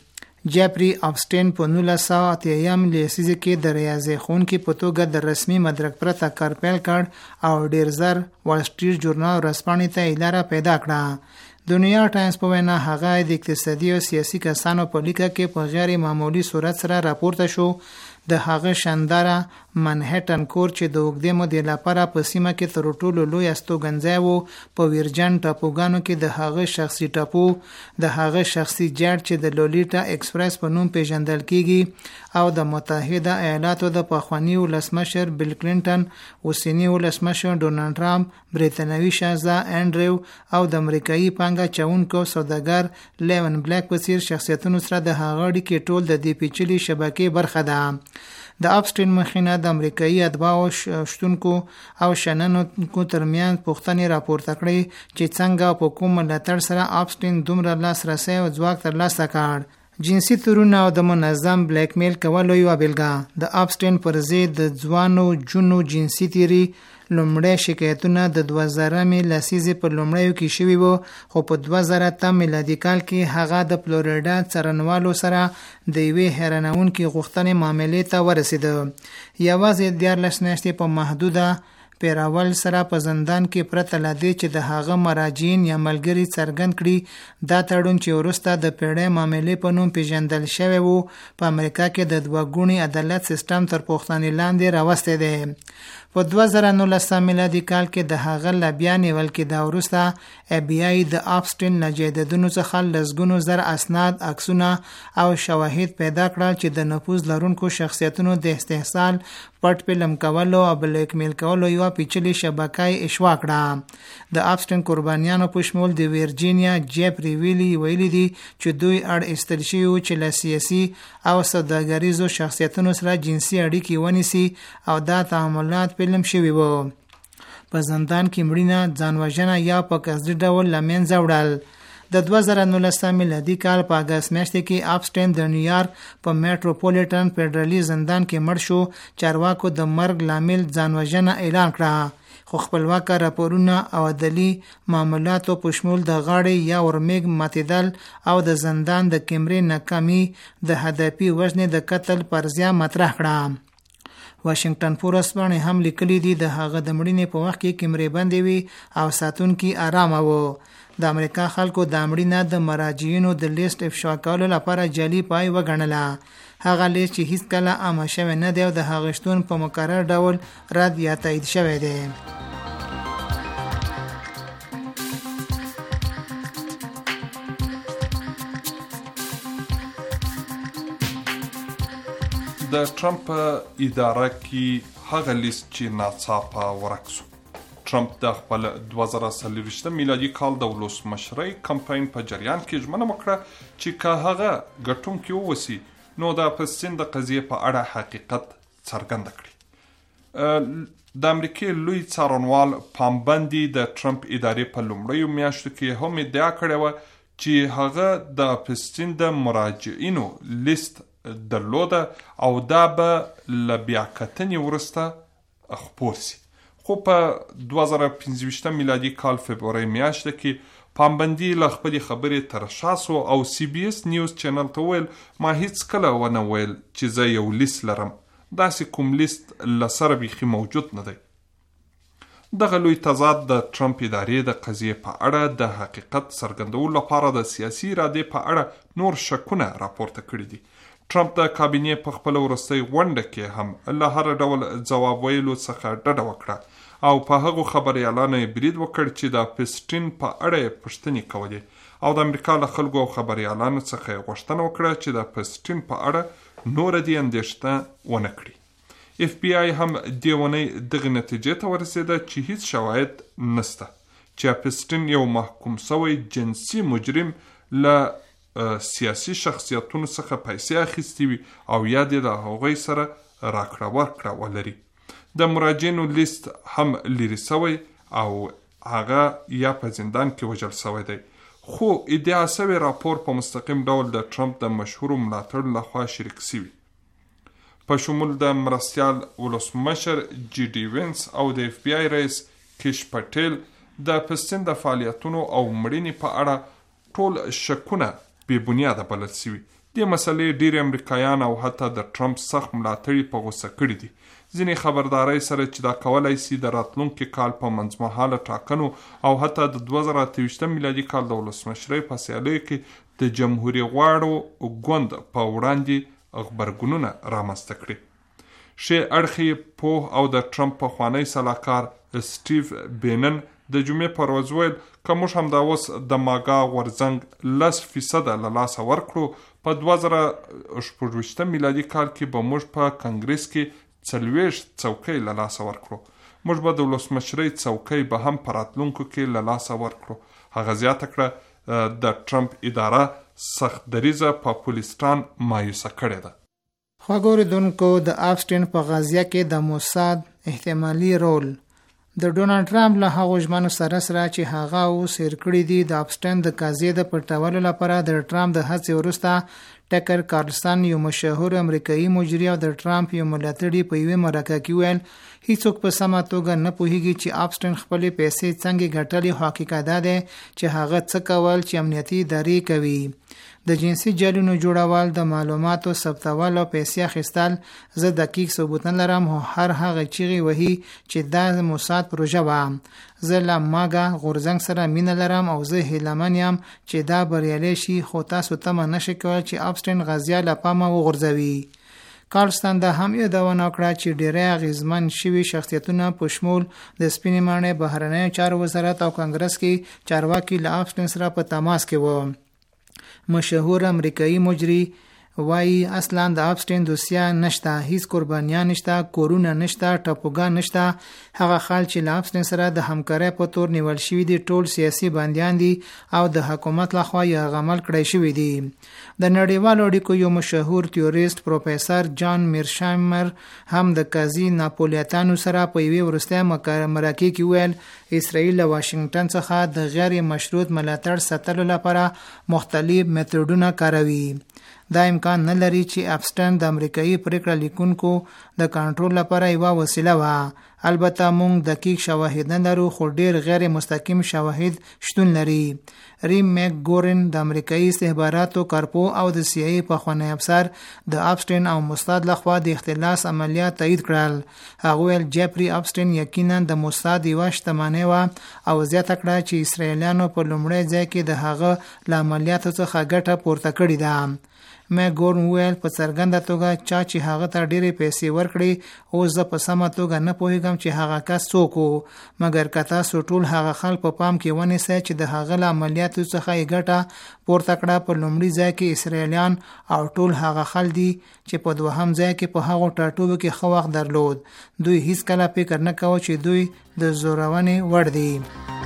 جیفری اپسټین په نولس سوه اتیایم لسیزه کې د ریاضي ښوونکي په توګه د رسمي مدرک پرته کار پیل کړ او ډیر زر وال سټریټ ژورنال ورځپاڼې ته لاره پیدا کړه. د نیویارک ټایمز په وینا هغه د اقتصادي او سیاسي کسانو په لیکه کې په غیر معمولی صورت سره راپورته شو. د هغه شانداره منهټن کور چې د اوږدې مودې لپاره په سیمه کې تر ټولو لوی استوګنځی و په ویرجن ټاپوګانو کې د هغه شخصي ټاپو د هغه شخصي جټ چې د لولیټا ایکسپریس په نوم پیژندل کیږي او د متحده ایالاتو د پخوانی ولسمشر بیل کلینټن، اوسنی ولسمشر ډونالډ ټرمپ، بریتانوي شاهزاده انډریو او د امریکایي پانګه چونکو سوداګر لیون بلیک په څیر شخصیتونو سره د هغه اړیکې ټول د دې پیچلي شبکې برخه ده. د اپسټین مخینه د امریکایي اتباعو شتونکو او شنونکو ترمنځ پوښتنې راپورته کړې چې څنګه په کوم ملاتړ سره اپسټین دومره لاسرسی او ځواک ترلاسه کړ. جنسي تورونه او د منظم بلیک میل کولو یوه بیلګه. د اپسټین پر ضد د ځوانو جنو جنسي تیری لومړی شکایتونه د دوه زرمې لسیزې په لومړیو کې شوي وو، خو په دوه زره اته میلادي کال کې هغه د فلوریډا څارنوالو سره د یوې حیرانوونکې غوښتنې معاملې ته ورسېده. یوازې دیارلس میاشتې په محدوده پیراول سره په زندان کې پرته له دې چې د هغه مراجعین یا ملګري څرګند کړي دا تړون چې وروسته د پیړۍ معاملې په نوم پیژندل شوی وو په امریکا کې د دوه ګوني عدالت سیستم تر پوښتنې لاندې راوستی دی. په دوه زره نولس میلادي کال کې د هغه له بیا نیول کې دا وروسته ای بی آی د اپسټین له جایدادونو څخه لسګونو زر اسناد، عکسونه او شواهد پیدا کړل چې د نفوذ لرونکو شخصیتونو د استحصال، پټ فلم کولو او بلیک میل کولو یوه پیچلې شبکه یې اشوا کړه. د اپسټین قربانیانو په شمول د ویرجینیا جیفری ویلی ویلي دي چې دوی اړ ایستل شوي وو چې له سیاسي او سوداګریزو شخصیتونو سره جنسي اړیکې ونیسي او دا تعاملات فلم شوي وو. په زندان کې مړینه، ځان وژنه یا په قصدي ډول له منځه وړل. د دوه زره نولس میلادي کال په اګست میاشت کې اپسټین د نیویارک په میټروپولیټن فدرالي زندان کې مړ شو. چارواکو د مرګ لامل ځان وژنه اعلان کړه، خو خپلواکه راپورونه او عدلي معاملاتو په شمول د غاړې یا ورمیږ ماتېدل او د زندان د کیمرې ناکامي د هدفي وژنې د قتل فرضیه مطرح کړه. واشنگټن پوسټ باندې هم لیکلي دي د هغه د مړینې په وخت کې کیمرې بندې وي او ساتونکي آرامه وو. د امریکا خلکو د مړینه د مراجعینو د لیست افشا کولو لپاره جعلي پای وګڼله. هغه لیست چې هیڅ کله عامه شوی نه دی او د هغه شتون په مکرر ډول رد یا تایید شوی دی. د ټرمپ اداره کې هغه لیست چې ناڅاپه ورک شو. ټرمپ د خپل دوه زره څلوېښتم میلادي کال د ولسمشرۍ کمپاین په جریان کې ژمنه وکړه چې که هغه ګټونکی ووسی نو د فلسطین د قضیې په اړه حقیقت څرګند کړي. د امریکای لوی څارنوال پامبندي د ټرمپ ادارې په لومړیو میاشتو کې هم ادعا کړې وه چې هغه د فلسطین د مراجعینو لیست درلوده او دا به له بیاکتنې وروسته خپور سي. خو په دوه زره پنځه ویشتم میلادي کال فبرورۍ میاشت کې پامبندي له خپلې خبرې تر شا سو او سی بی اس نیوز چینل ته ویل ما هیڅ کله ونه ویل چې زه یو لیست لرم، داسې کوم لیست له سره بیخي موجود نه دی. دغه لوی تضاد د ټرمپ ادارې د قضیې په اړه د حقیقت څرګندولو لپاره د سیاسي ارادې په اړه نور شکونه راپورته کړي دي. ټرمپ د کابینې په خپل وروستۍ غونډه کې هم له هر ډول ځواب ویلو څخه ډډه وکړه او په هغو خبریالانو یې برید وکړ چې د فلسطین په اړه یې پوښتنې کولې او د امریکا له خلکو او خبریالانو څخه یې غوښتنه وکړه چې د فلسطین په اړه نوره دې اندېښنه ونه کړي. اف بی آی هم دې اونۍ دغې نتیجې ته ورسېده چې هیڅ شواهد نشته چې فلسطین یو محکوم شوی جنسي مجرم له سیاسي شخصیتونو څخه پیسې اخیستې وي او یا دې د هغوی سره راکړه ورکړه ولري. د مراجعینو لیست هم لرې سوی او هغه یا په زندان کې وژل سوی دی. خو ادعا سوی راپور په مستقیم ډول د ټرمپ د مشهورو ملاتړو لخوا شریک سوی په شمول د مرستیال ولسمشر جی ډي وینس او د اف بی آی رئیس کیش پټیل. د فلسطین د فعالیتونو او مړینې په اړه ټول شکونه بې بنیاده بلل سوي. دې مسلې ډېر امریکایان او حتی د ټرمپ سخت ملاتړي په غوسه کړي دي. ځینې خبردارۍ سره چې دا کولای شي د راتلونکي کال په منځمهاله ټاکنو او حتی د دوه زره اته ویشتم میلادي کال د ولسمشرۍ په سیالیو کې د جمهوري غواړو ګوند په وړاندې غبرګونونه رامنځته کړي. ښې اړخې پوه او د ټرمپ پخوانی سلاکار سټیو بینن د جمعې پر ورځ ویل که موږ همدا اوس د ماګا غورځنګ لس فیصده له لاسه ورکړو په دوه زره شپږ ویشتم میلادي کال کې به موږ په کنګریس کې څلوېښت څوکۍ له لاسه ورکړو. موږ به د ولسمشرۍ څوکۍ به هم په راتلونکو کې له لاسه ورکړو. هغه زیاته کړه د ټرمپ اداره سخت دریځه پاپولیستان مایوسه کړې ده. خواږه اوریدونکو، د آفسټین په غازیه کې د موساد احتمالي رول د ډونالډ ټرمپ له هغو ژمنو سره سره چې هغه اوس هېر کړي دي د آفسټین د قضیې د پټولو لپاره د ټرمپ د هڅې وروسته ټکر کارلسن یو مشهور امریکایي مجري او د ټرمپ یو ملاتړي په یوې مرکه کې ویل هیڅوک په سمه توګه نه پوهیږي چې آفسټین خپلې پیسې څنګه ګټلې. خو حقیقت دا دی چې هغه څه کول چې امنیتي ادارې کوي. د جنسي جالونو جوړول، د معلوماتو ثبتول او پیسې اخیستل. زه دقیق ثبوت نه لرم، خو هر هغه چیغې وهي چې دا موساد پروژه وه. زه له ماګا غورځنګ سره مینه لرم او زه هیلهمن یم چې دا بریالی شي، خو تاسو تمه نشئ کولی چې آفسټین غازیه له پامه وغورځوي. کارلسن دا هم یادونه وکړه چې ډیری اغیزمن شوي شخصیتونه په شمول د سپینې ماڼۍ بهرنیو چارو وزارت او کانګرس کې چارواکي له آفسټین سره په تماس کې وو. مشهور امریکایي مجري وایي اصلا د آفسټین دوسیه نشته، هیڅ قربانیان نشته، کورونه نشته، ټاپوګان نشته. هغه خلک چې له آفسټین سره د همکارۍ په تور نیول شوي دي ټول سیاسي بندیان دي او د حکومت لخوا یې عمل کړی شوي دي. د نړیوالو اړیکو یو مشهور تیوریست پروفیسر جان میرشایمر هم د قاضي ناپولیتانو سره په یوې وروستۍ مرکې کې ویل اسرائیل له واشنگټن څخه د غیر مشروط ملاتړ ساتلو لپاره مختلف میتودونه کاروي. دا امکان نه لري چې آفسټین د امریکایي پریکړه لیکونکو د کنټرول لپاره یوه وسیله وه. البته موږ دقیق شواهد نه لرو، خو ډیر غیر مستقیم شواهد شتون لري. ریم میک ګورن د امریکایي استخباراتو کارپو او د سی ای پخوانی افسر د آفسټین او موساد لخوا د اختلاس عملیات تایید کړل. هغه ویل جیفري آفسټین یقینا د موساد یوه شتمنۍ وه او زیاته کړه چې اسرائیلیانو په لومړي ځای کې د هغه له عملیاتو څخه ګټه پورته کړې ده. مې ګورن ویل په څرګنده توګه چا چې هغه ته ډېرې پیسې ورکړي او زه په سمه توګه نه پوهیږم چې هغه کس څوک و، مګر که تاسو ټول هغه خلک په پام کې ونیسئ چې د هغه له عملیاتو څخه یې ګټه پورته کړه، په لومړي ځای کې اسرائیلیان او ټول هغه خلک دي چې په دوهم ځای کې په هغو ټاټوبو کې ښه وخت درلود. دوی هیڅکله فکر نه کوي چې دوی د زورونې وړ دي.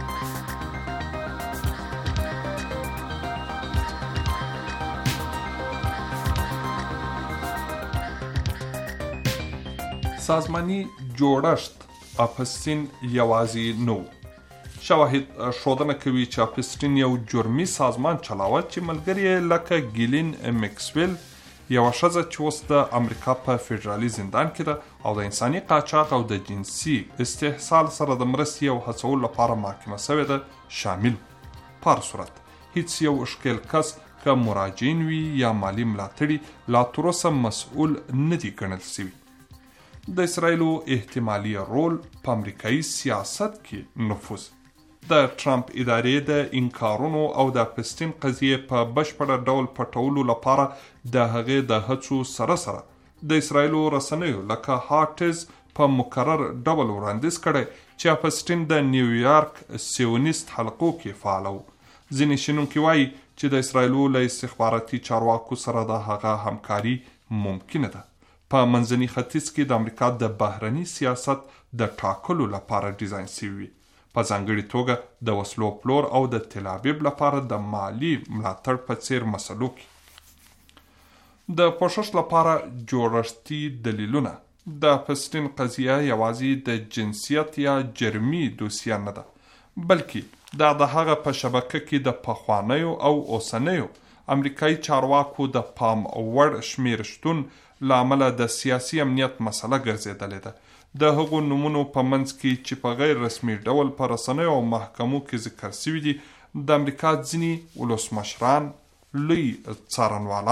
سازمانی جوړښت آفسټین یوازې نو. شواهد ښودنه کوي چې آفسټین یو جرمي سازمان چلاوه چې ملګری لکه ګیلین میکسویل یوه ښځه چې اوس د امریکا په فدرالي زندان کې ده او د انساني قاچاق او د جنسي استحصال سره د مرستې او هڅولو لپاره محاکمه شوې ده شامل. په هر صورت هیڅ یو ښکیل کس که مراجعین وي یا مالي ملاتړي لا تروسه مسؤل نه دي ګڼل شوي. د اسرائیلو احتمالي رول په امریکایي سیاست کې نفوذ. د ټرمپ ادارې د انکارونو او د آفسټین قضیې په بشپړه ډول پټولو لپاره د هغې د هڅو سره سره د اسرائیلو رسنیو لکه هارټز په مکرر ډول وړاندیز کړی چې آفسټین د نیویارک سیونیست حلقو کې فعال و. ځینې شنونکي وایي چې د اسرائیلو له استخباراتي چارواکو سره د هغه همکاري ممکنه ده. په منځني ختیځ کې د امریکا د بهرني سیاست د ټاکلو لپاره ډیزاین شوي، په ځانګړې توګه د وسلو پلور او د تل ابیب لپاره د مالی ملاتړ په څیر مسلو کې د پوښښ لپاره جوړښتي دلیلونه. د آفسټین قضیه یوازې د جنسیت یا جرمي دوسیه نه ده، بلکې دا د هغه په شبکه کې د پخوانیو او اوسنیو امریکایي چارواکو د پام وړ شمیر شتون لامل د سیاسي امنیت مسله ګرځېدلې ده. د هغو نمونو په منځ کې چې په غیر رسمي ډول په رسنیو او محکمو کې ذکر شوي دي د امریکا ځینې ولسمشران، لوی څارنوالان،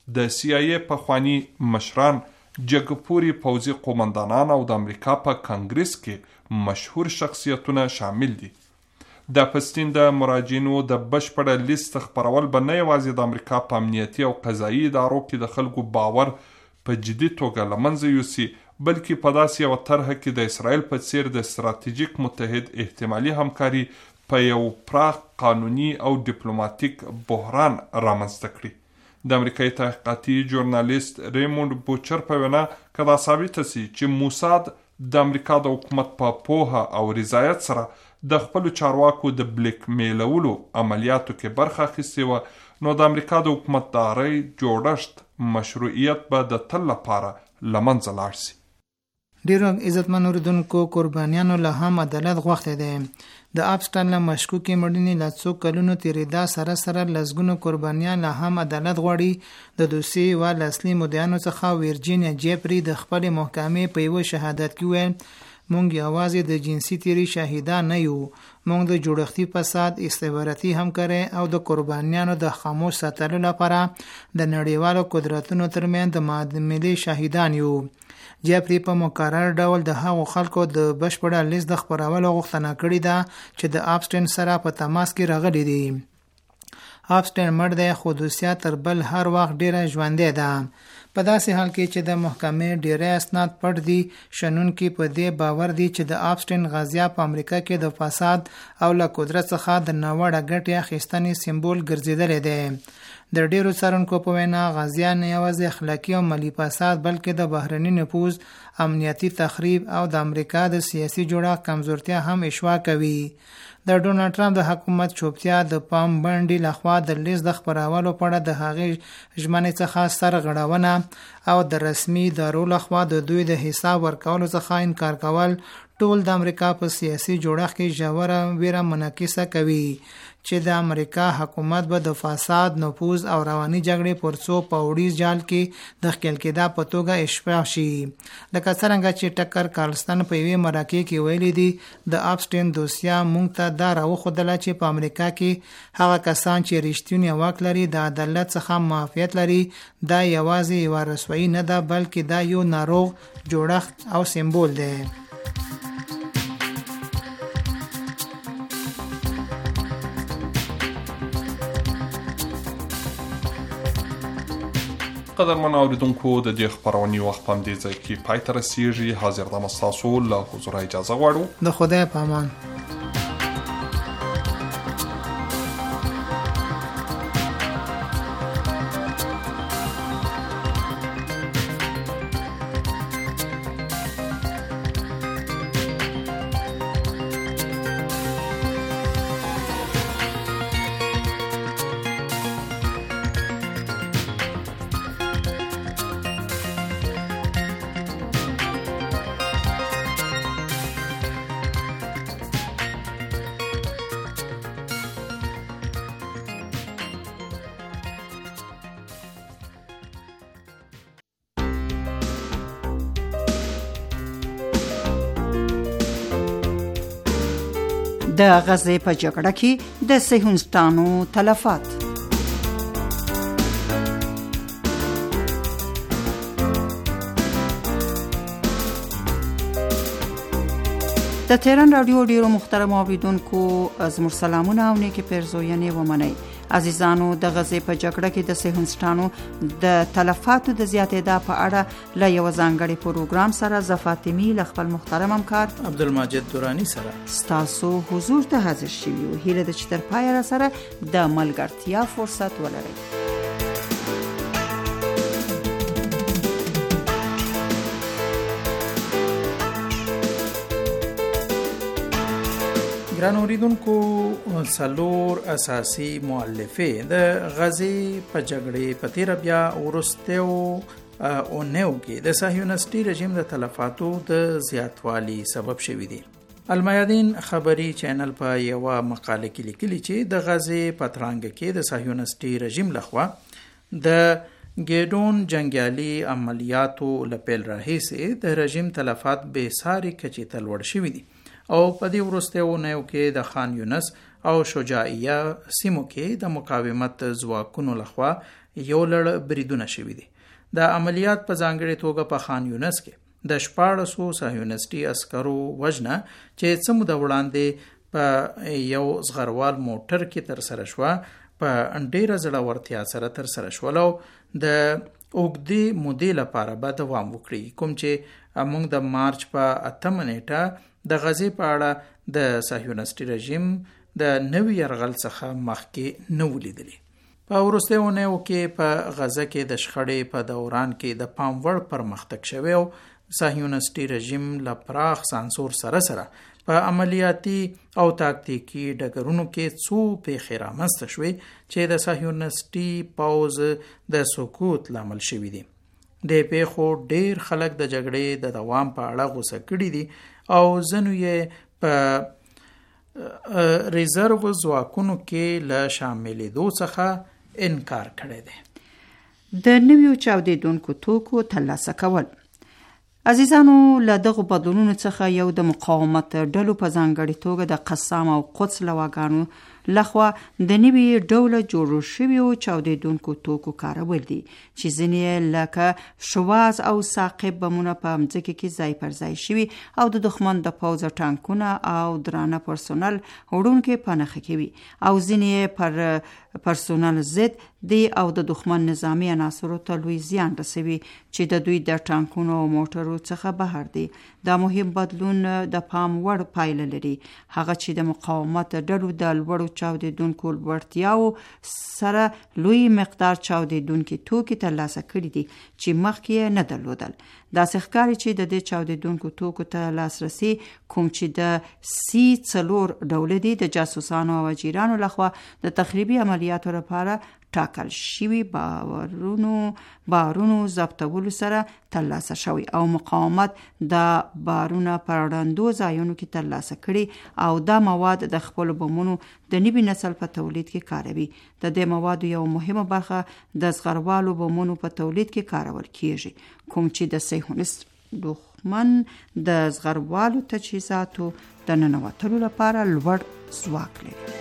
د سی آی ای پخواني مشران، جګپوري پوځي قومندانان او د امریکا په کانګرس کې مشهور شخصیتونه شامل دي. د پسټین د مراجعینو د بشپړ لیست خپرول به نه یوازې د امریکا په امنیتي او قضایي ادارو کې د خلکو باور په جدي توګه له منځه یوسي، بلکې په داسې یوه طرحه کې د اسرائیل په څیر د ستراتیژیک متحد احتمالي همکاري په یو پراخ قانوني او ډیپلوماتیک بحران رامنځته کړي. د امریکایي تحقیقاتي ژورنالیست ریموند بوچر په وینا که دا ثابته سي چې موساد د امریکا د حکومت په پوهه او رضایت سره د خپلو چارواکو د بلیک میلولو عملیاتو کې برخه اخیستې وه، نو د امریکا د حکومتدارۍ جوړښت مشروعیت به د تل لپاره له منځه لاړ سي. ډیرو عزتمن اوریدونکو، قربانیانو له هم عدالت غوښتی دی. د اپسټن له مشکوکې مړینې له څو کلونو تېرېدا سره سره لسګونو قربانیان له هم عدالت غواړي. د دوسیې یوه له اصلي مدعیانو څخه ویرجینیا جیفري د خپلې محکمې په یوه شهادت کې وویل مونږ یوازې د جنسي تیري شاهدان نه یو، مونږ د جوړښتي فساد، استخباراتي همکارۍ او د قربانیانو د خاموش ساتلو لپاره د نړیوالو قدرتونو ترمنځ د معاملې شاهدان یو. جیفري په مکرر ډول د هغو خلکو د بشپړ لیست د خپرولو غوښتنه کړې ده چې د اپسټین سره په تماس کې راغلي دي. اپسټین مړ دی خو دوسیه تر بل هر وخت ډیره ژوندۍ ده. په داسې حال کې چې د محکمې ډیری اسناد پټ دي، شنونکي په دې باور دي چې د اپسټین غازیه په امریکا کې د فساد او له قدرت څخه د ناوړه ګټې اخیستنې سمبول ګرځېدلی دی. د ډیرو څارونکو په وینا غازیه نه یوازې اخلاقي او مالی فساد بلکې د بهرني نفوذ، امنیتي تخریب او د امریکا د سیاسي جوړښت کمزورتیا هم اشوا کوي. د ډونالډ ټرمپ د حکومت چوپتیا د پام باندې لخوا د لیست د خپرولو په اړه د هغې ژمنې څخه سرغړونه او د رسمي ادارو لخوا د دوی د حساب ورکولو څخه انکار کول ټول د امریکا په سیاسي جوړښت کې ژوره ویره منعکسه کوي چې د امریکا حکومت به د فساد، نفوذ او رواني جګړې پر څو پوړیز جال کې د ښکېل کېدا په توګه اشباع شي. لکه څرنګه چې ټکر کارلسن په یوې مرکې کې ویلي دي، د اپسټین دوسیه موږ ته دا راوښودله چې په امریکا کې هغه کسان چې رښتونی واک لري د عدالت څخه معافیت لري، دا یوازې یوه رسوایي نه ده بلکې دا یو ناروغ جوړښت او سمبول دی. قدرمن اوریدونکو، د دې خپرونې وخت په همدې ځای کې پای ته رسیږي. حاضر دم ستاسو له حضوره اجازه غواړو. د خدای په امان. د غزې په جګړه کې د صهیونیستانو تلفات. د تهران رادیو ډیرو محترم اوریدونکو، زموږ سلامونه او نیکی پیرزوینې ومنئ. عزیزانو، د غزې په جګړه کې د صهیونیستانو د تلفاتو د زیاتېدا په اړه له یو ځانګړي پروګرام سره ز فاطمی له خپل محترم همکار عبدالمجید دورانی سره ستاسو حضور ته حاضر شوي یو. هیله ده چې تر پایه را سره د ملګرتیا فرصت ولرئ. ګران اوریدونکو، څلور اساسي مؤلفې د غزې په جګړې په تیره بیا وروستیو اونیو کې د صهیونیستي رژیم د تلفاتو د زیاتوالي سبب شوي دي. المیادین خبري چینل په یوه مقاله کې لیکلي چې د غزې په ترانګ کې د صهیونیستي رژیم لخوا د ګیډون جنګیالي عملیاتو له پیل راهیسې د رژیم تلفات بې ساري کچې ته لوړ شوي دي او په دې وروستیو اونیو کې د خان یونس او شجاعیه سیمو کې د مقاومت ځواکونو لخوا یو لړ بریدونه شوي دي. د عملیات په ځانګړې توګه په خان یونس کې د شپاړسو صهیونیستي عسکرو وژنه چې څه موده وړاندې په یو زغروال موټر کې تر سره شوه په ډیره زړورتیا سره تر سره شول او د اوږدې مودې لپاره به دوام وکړي، کوم چې موږ د مارچ په اتمه نیټه د غزې په اړه د صهیونیستي رژیم د نوي یرغل څخه مخکې نه ولیدلي. په وروستیو اونیو کې په غزه کې د شخړې په دوران کې د پام وړ پرمختګ شوی او صهیونیستي رژیم له پراخ سانسور سره سره په عملیاتي او تاکتیکي ډګرونو کې څو پیښې رامنځته شوې چې د صهیونیستي پوځ د سقوط لامل شوي دي. د پیښو ډیر خلک د جګړې د دوام په اړه غوسه کړي دي او ځینو یې په ریزرو ځواکونو کې له شاملېدو څخه انکار کړی دی. د نویو چاودېدونکو توکو ترلاسه کول. عزیزانو، له دغو بدلونونو څخه یو د مقاومت ډلو په ځانګړې توګه د قسام او قدس لواګانو لخوا د نوي ډوله جوړو شویو چاودېدونکو توکو کارول دي چې ځینې لکه شواز او ثاقب بمونه په مځکه کې ځای پر ځای شوي او د دښمن د پوځ ټانکونه او درانه پرسونل وړونکي په نښه کوي او ځینې پر پرسونل ضد دی او د دښمن نظامی عناصرو ته لوی زیان رسوي چې د دوی د ټانکونو او موټرو څخه بهر دي. دا مهم بدلون د پام وړ پایله لري، هغه چې د مقاومت ډلو د لوړو چاودېدونکو وړتیاو سره لوی مقدار چاودېدونکي توکي ترلاسه کړي دي چې مخکې یې نه درلودل. داسې ښکاري چې د دې چاودېدونکو توکو ته لاسرسي کوم چې د سی څلور ډوله دي د جاسوسانو او اجیرانو لخوا د تخریبي عملیاتو لپاره ټاکل شوي بارونو بارونو ضبطولو سره ترلاسه شوی او مقاومت د بارونه پر ړندو ځایونو کې ترلاسه کړي او دا مواد د خپلو بمونو د نوي نسل په تولید کې کاروي. د دې موادو یو مهمه برخه د زغروالو بمونو په تولید کې کارول کیږي، کوم چې د صهیونیست دښمن د زغروالو تجهیزاتو د ننوتلو لپاره لوړ ځواک لري.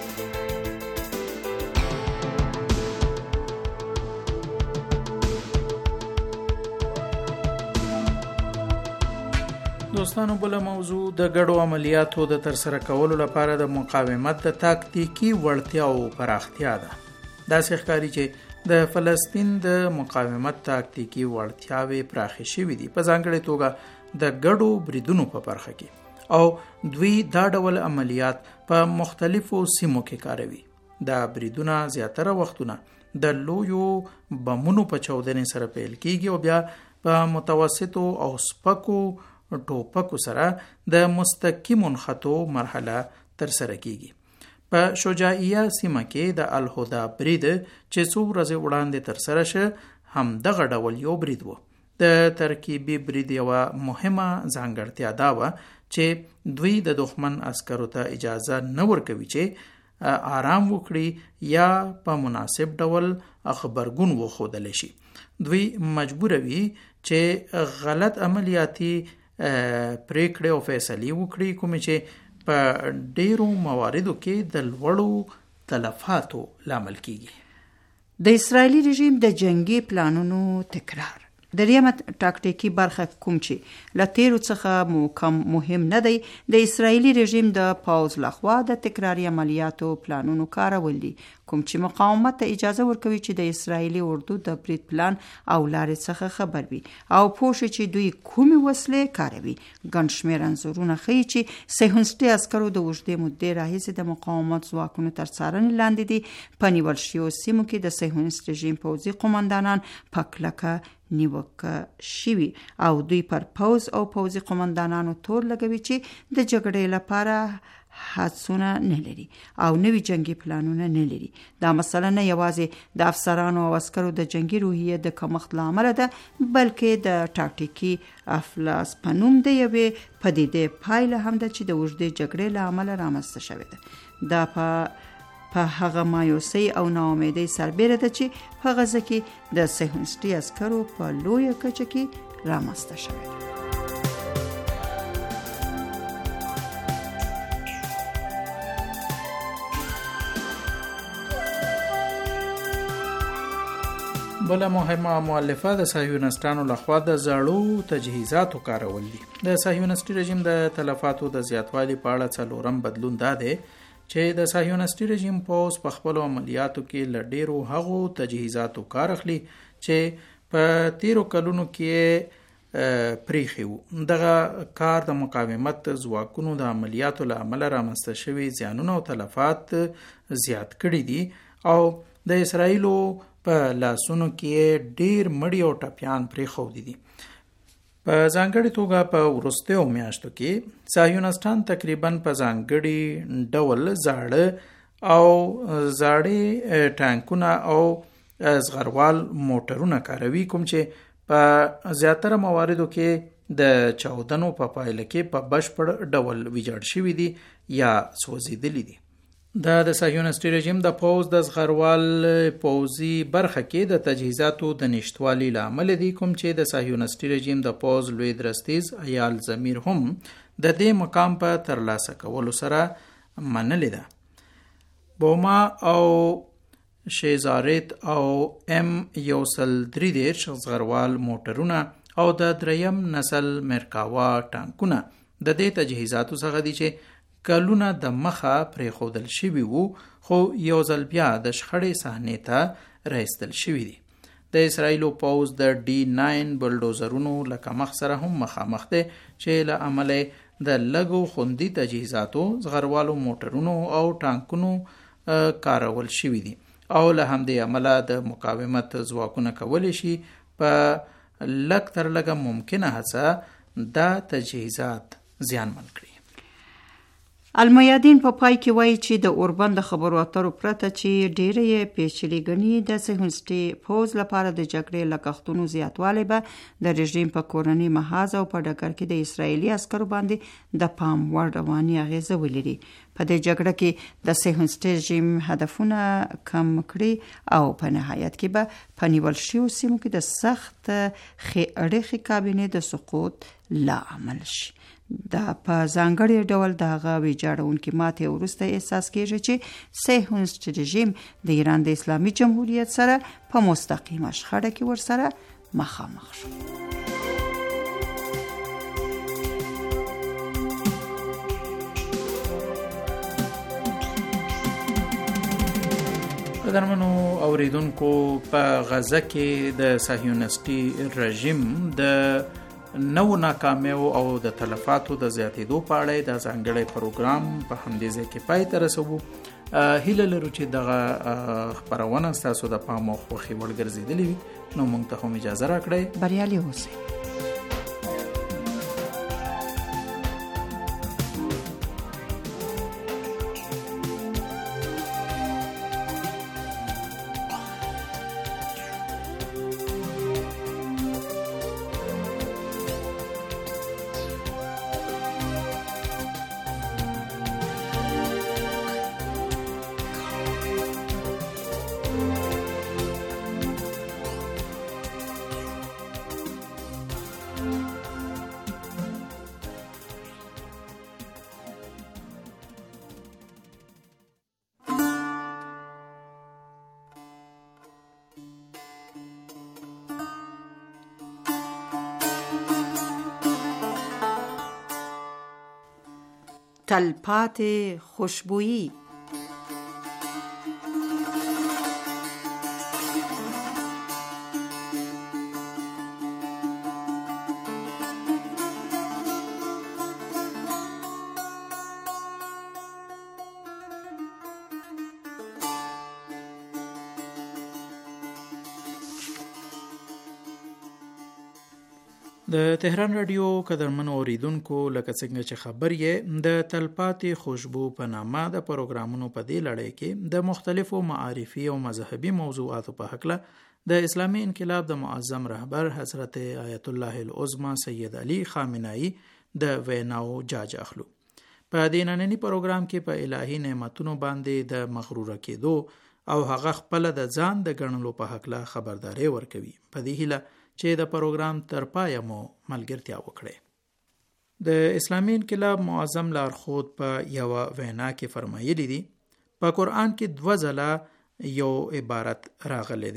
دوستانو، بل موضوع د ګډو عملیاتو د ترسره کولو لپاره د مقاومت د تاکتیکي وړتیاو پراختیا ده. داسې ښکاري چې د فلسطین د مقاومت تاکتیکي وړتیاوې پراخې شوې دي، په ځانګړې توګه د ګډو بریدونو په برخه کې، او دوی دا ډول عملیات په مختلفو سیمو کې کاروي. دا بریدونه زیاتره وختونه د لویو بمونو په چاودنې سره پیل کیږي او بیا په متوسطو او سپکو ټوپکو سره د مستقیم خطو مرحله تر سره کیږي. په شجاعیه سیمه کې د الهدا برید چې څو ورځې وړاندې تر سره شه هم دغه ډول یو برید و. د ترکیبي برید یوه مهمه ځانګړتیا دا وه چې دوی د دښمن عسکرو ته اجازه نه ورکوي چې آرام وکړي یا په مناسب ډول خبرګون وښودلی شي. دوی مجبور وي چې غلط عملیاتي پریکړې او فیصلې وکړي، کوم چې په ډیرو مواردو کې د لوړو تلفاتو لامل کیږي. د اسرائیلي رژیم د جنگي پلانونو تکرار. دریمه ټاکټیکي برخه کوم چې له تیرو څخه مو کم مهم نه دی، د اسرائیلي رژیم د پوځ لخوا د تکراري عملیاتو پلانونو کارول دي، کوم چې مقاومت ته اجازه ورکوي چې د اسرائیلي اردو د برید پلان او لارې څخه خبر وي او پوه شي چې دوی کومې وسلې کاروي. ګڼ شمېر انځورونه ښیي چې صهیونیستي عسکرو د اوږدې مودې راهیسې د مقاومت ځواکونو تر څارنې لاندې دي. په نیول شویو سیمو کې د صهیونیست رژیم پوځي قومندانان په کلکه نیوکه شوي او دوی پر پوځ او پوځي قومندانانو تور لګوي چې د جګړې لپاره هڅونه نه لري او نوي جنگي پلانونه نه لري. دا مسله نه یوازې د افسرانو او عسکرو د جنگي روحیې د کمښت له امله ده، بلکې د ټاکټیکي افلاس په نوم د یوې پدیدې پایله هم ده چې د اوږدې جګړې له امله رامنځته شوې ده. دا په په هغه مایوسۍ او ناامیدۍ سربیره ده چې په غزه کې د صهیونیستي عسکرو په لویه کچه کې رامنځته شوې ده. بله مهمه مؤلفه د صهیونیستانو لخوا د زړو تجهیزاتو کارول دي. د صهیونیستي رژیم د تلفاتو د زیاتوالي په اړه څلورم بدلون دا دی چې د صهیونیستي رژیم پوځ په خپلو عملیاتو کې له ډیرو هغو تجهیزاتو کار اخلي چې په تیرو کلونو کې پریښي وو. دغه کار د مقاومت ځواکونو د عملیاتو له امله رامنځته شوي زیانونه او تلفات زیات کړي دي او د اسرائیلو په لاسونو کې ډیر مړی او ټپیان پرېښودي دي. په ځانګړې توګه په وروستیو میاشتو کې صهیونیستان تقریبا په ځانګړي ډول زاړه او زاړې ټانکونه او زغروال موټرونه کاروي کوم چې په زیاتره مواردو کې د چاودنو په پایله کې په بشپړ ډول ویجاړ شوي دي یا سوځېدلي دي. دا د صهیونیستي رژیم د پوځ د زغروال پوځي برخه کې د تجهیزاتو د نشتوالي له امله دي کوم چې د صهیونیستي رژیم د پوځ لوی درستیز ایال زمیر هم د دې مقام په ترلاسه کولو سره منلې ده. بوما او شیزارت او ام یو سل درې دېرش زغروال موټرونه او د دریم نسل مرکاوا ټانکونه د دې تجهیزاتو څخه دي چې کلونه د مخه پرېښودل شوي وو خو یو ځل بیا د شخړې صحنې ته راایستل شوي دي. د اسرائیلو پوځ د ډي ناین بلډوزرونو له کمښت سره هم مخامخ دی چې له امله د لږو خوندي تجهیزاتو زغروالو موټرونو او ټانکونو کارول شوي دي او له همدې امله د مقاومت ځواکونه کولی شي په لږ تر لږه ممکنه هڅه دا تجهیزات زیانمن کړي. المیادین په پای کې وایي چې د اوربند د خبرو اترو پرته چې ډېرې یې پیچلې ګڼي د صهیونیستي پوځ لپاره د جګړې لګښتونو زیاتوالی به د رژیم په کورني محاذ او په ډګر کې د اسرائیلي عسکرو باندې د پام وړ رواني اغیزه ولري. په دې جګړه کې د صهیونیستي رژیم هدفونه کم کړي او په نهایت کې به په نیول شویو سیمو کې د سخت ښې اړیخې کابینې د سقوط لامل شي. دا په ځانګړي ډول د هغه ویجاړونکي ماتې وروسته احساس کېږي چې صهیونیستي رژیم د ایران د اسلامي جمهوریت سره په مستقیمه شخړه کې ورسره مخامخ شو. قدرمنو اوریدونکو، په غزه کې د صهیونیستي رژیم د نو ناکامیو او د تلفاتو د زیاتېدو په اړه د ځانګړي پروګرام په همدې ځای کې پای ته رسوو. هیله لرو چې دغه خپرونه ستاسو د پام او خوښې وړ ګرځېدلې وي. نو موږ ته هم اجازه راکړئ. بریالي اوسئ. تلپاتې خوشبویی. د تهران رادیو قدرمنو اوریدونکو، لکه څنګه چې خبر یې د تلپاتې خوشبو په نامه د پروګرامونو په دې لړۍ کې د مختلفو معارفي او مذهبي موضوعاتو په هکله د اسلامي انقلاب د معظم رهبر حضرت آیت الله العظمى سید علی خامنه‌ای د ویناو جاج اخلو. په دې نننی پروګرام کې په الهي نعمتونو باندې د مغرور کېدو او هغه خپل د ځان د ګڼلو په هکله خبرداري ورکوي. په دې هیله چې د پروګرام تر پایه مو ملګرتیا وکړي. د اسلامي انقلاب معظم لارښود په یو وینا کې فرمایلی دي، په قرآن کې دوه ځله یو عبارت راغلی دی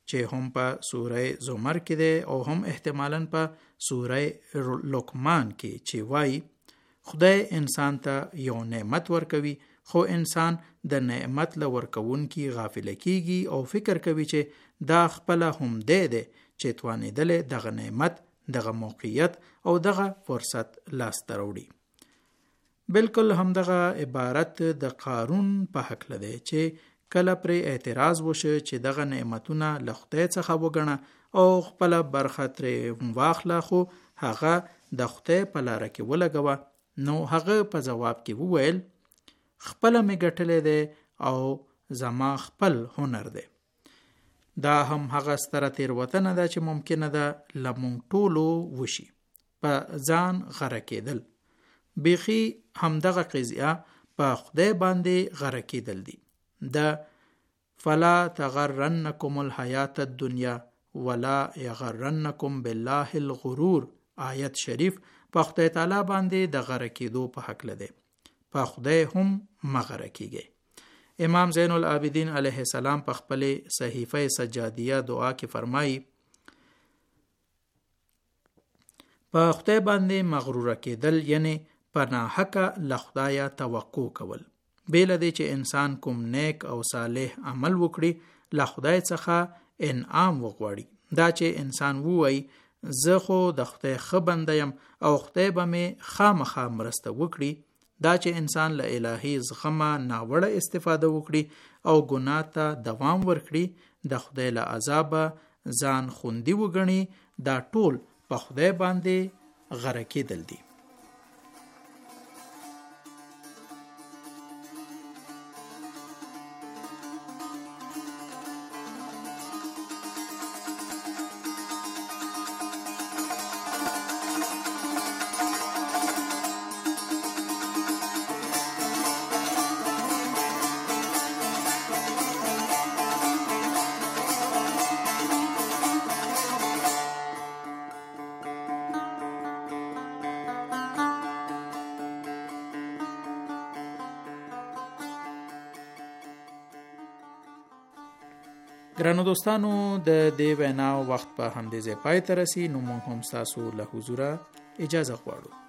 چې هم په سوره زمر کې دی او هم احتمالاً په سوره لقمان کې چې وایي خدای انسان ته یو نعمت ورکوي خو انسان د نعمت له ورکوونکي غافل کیږي او فکر کوي چې دا خپل هم دی دی چې توانیدل دغه نعمت دغه موقعیت او دغه فرصت لاس ته راوړي. بالکل همدغه عبارت د قارون په حق لده چې کله پر اعتراض وشه چې دغه نعمتونه له خدای څخه وګڼه او خپل برخه ترې واخله خو هغه د خدای په لار کې ولګوه، نو هغه په جواب کې وویل خپل می ګټلې ده او زما خپل هنر ده. دا هم هغه ستره تیروتنه ده چې ممکنه ده لمون ټولو وشي په ځان غره کېدل. بیخي همدغه قضیه په خدای باندې غره کېدل دي. د فلا تغرنکم الحیات الدنیا ولا یغرنکم بالله الغرور آیت شریف په خدای تعالی باندې د غره کېدو په حق لده. په خدای هم مغره کېږي. امام زین العابدین علیه السلام په خپل صحیفه سجادیه دعا کې فرمایي په خدای باندې مغرور کېدل یعنی پناه حق له خدای توقع کول. بیل دی چې انسان کوم نیک او صالح عمل وکړي له خدای څخه انعام وغواړي. دا چې انسان ووایي زه خو د خدای ښه بنده یم او خدای به مې خامخا مرسته وکړي، دا چې انسان له الهي زغمه ناوړه استفاده وکړي او ګناه ته دوام ورکړي، د خدای له عذابه ځان خوندي وګڼي، دا ټول په خدای باندې غره کېدل دي. ګرانو دوستانو د دې وینا وخت په همدې ځای پای ته رسي، نو موږ هم تاسو له حضوره اجازه غواړو.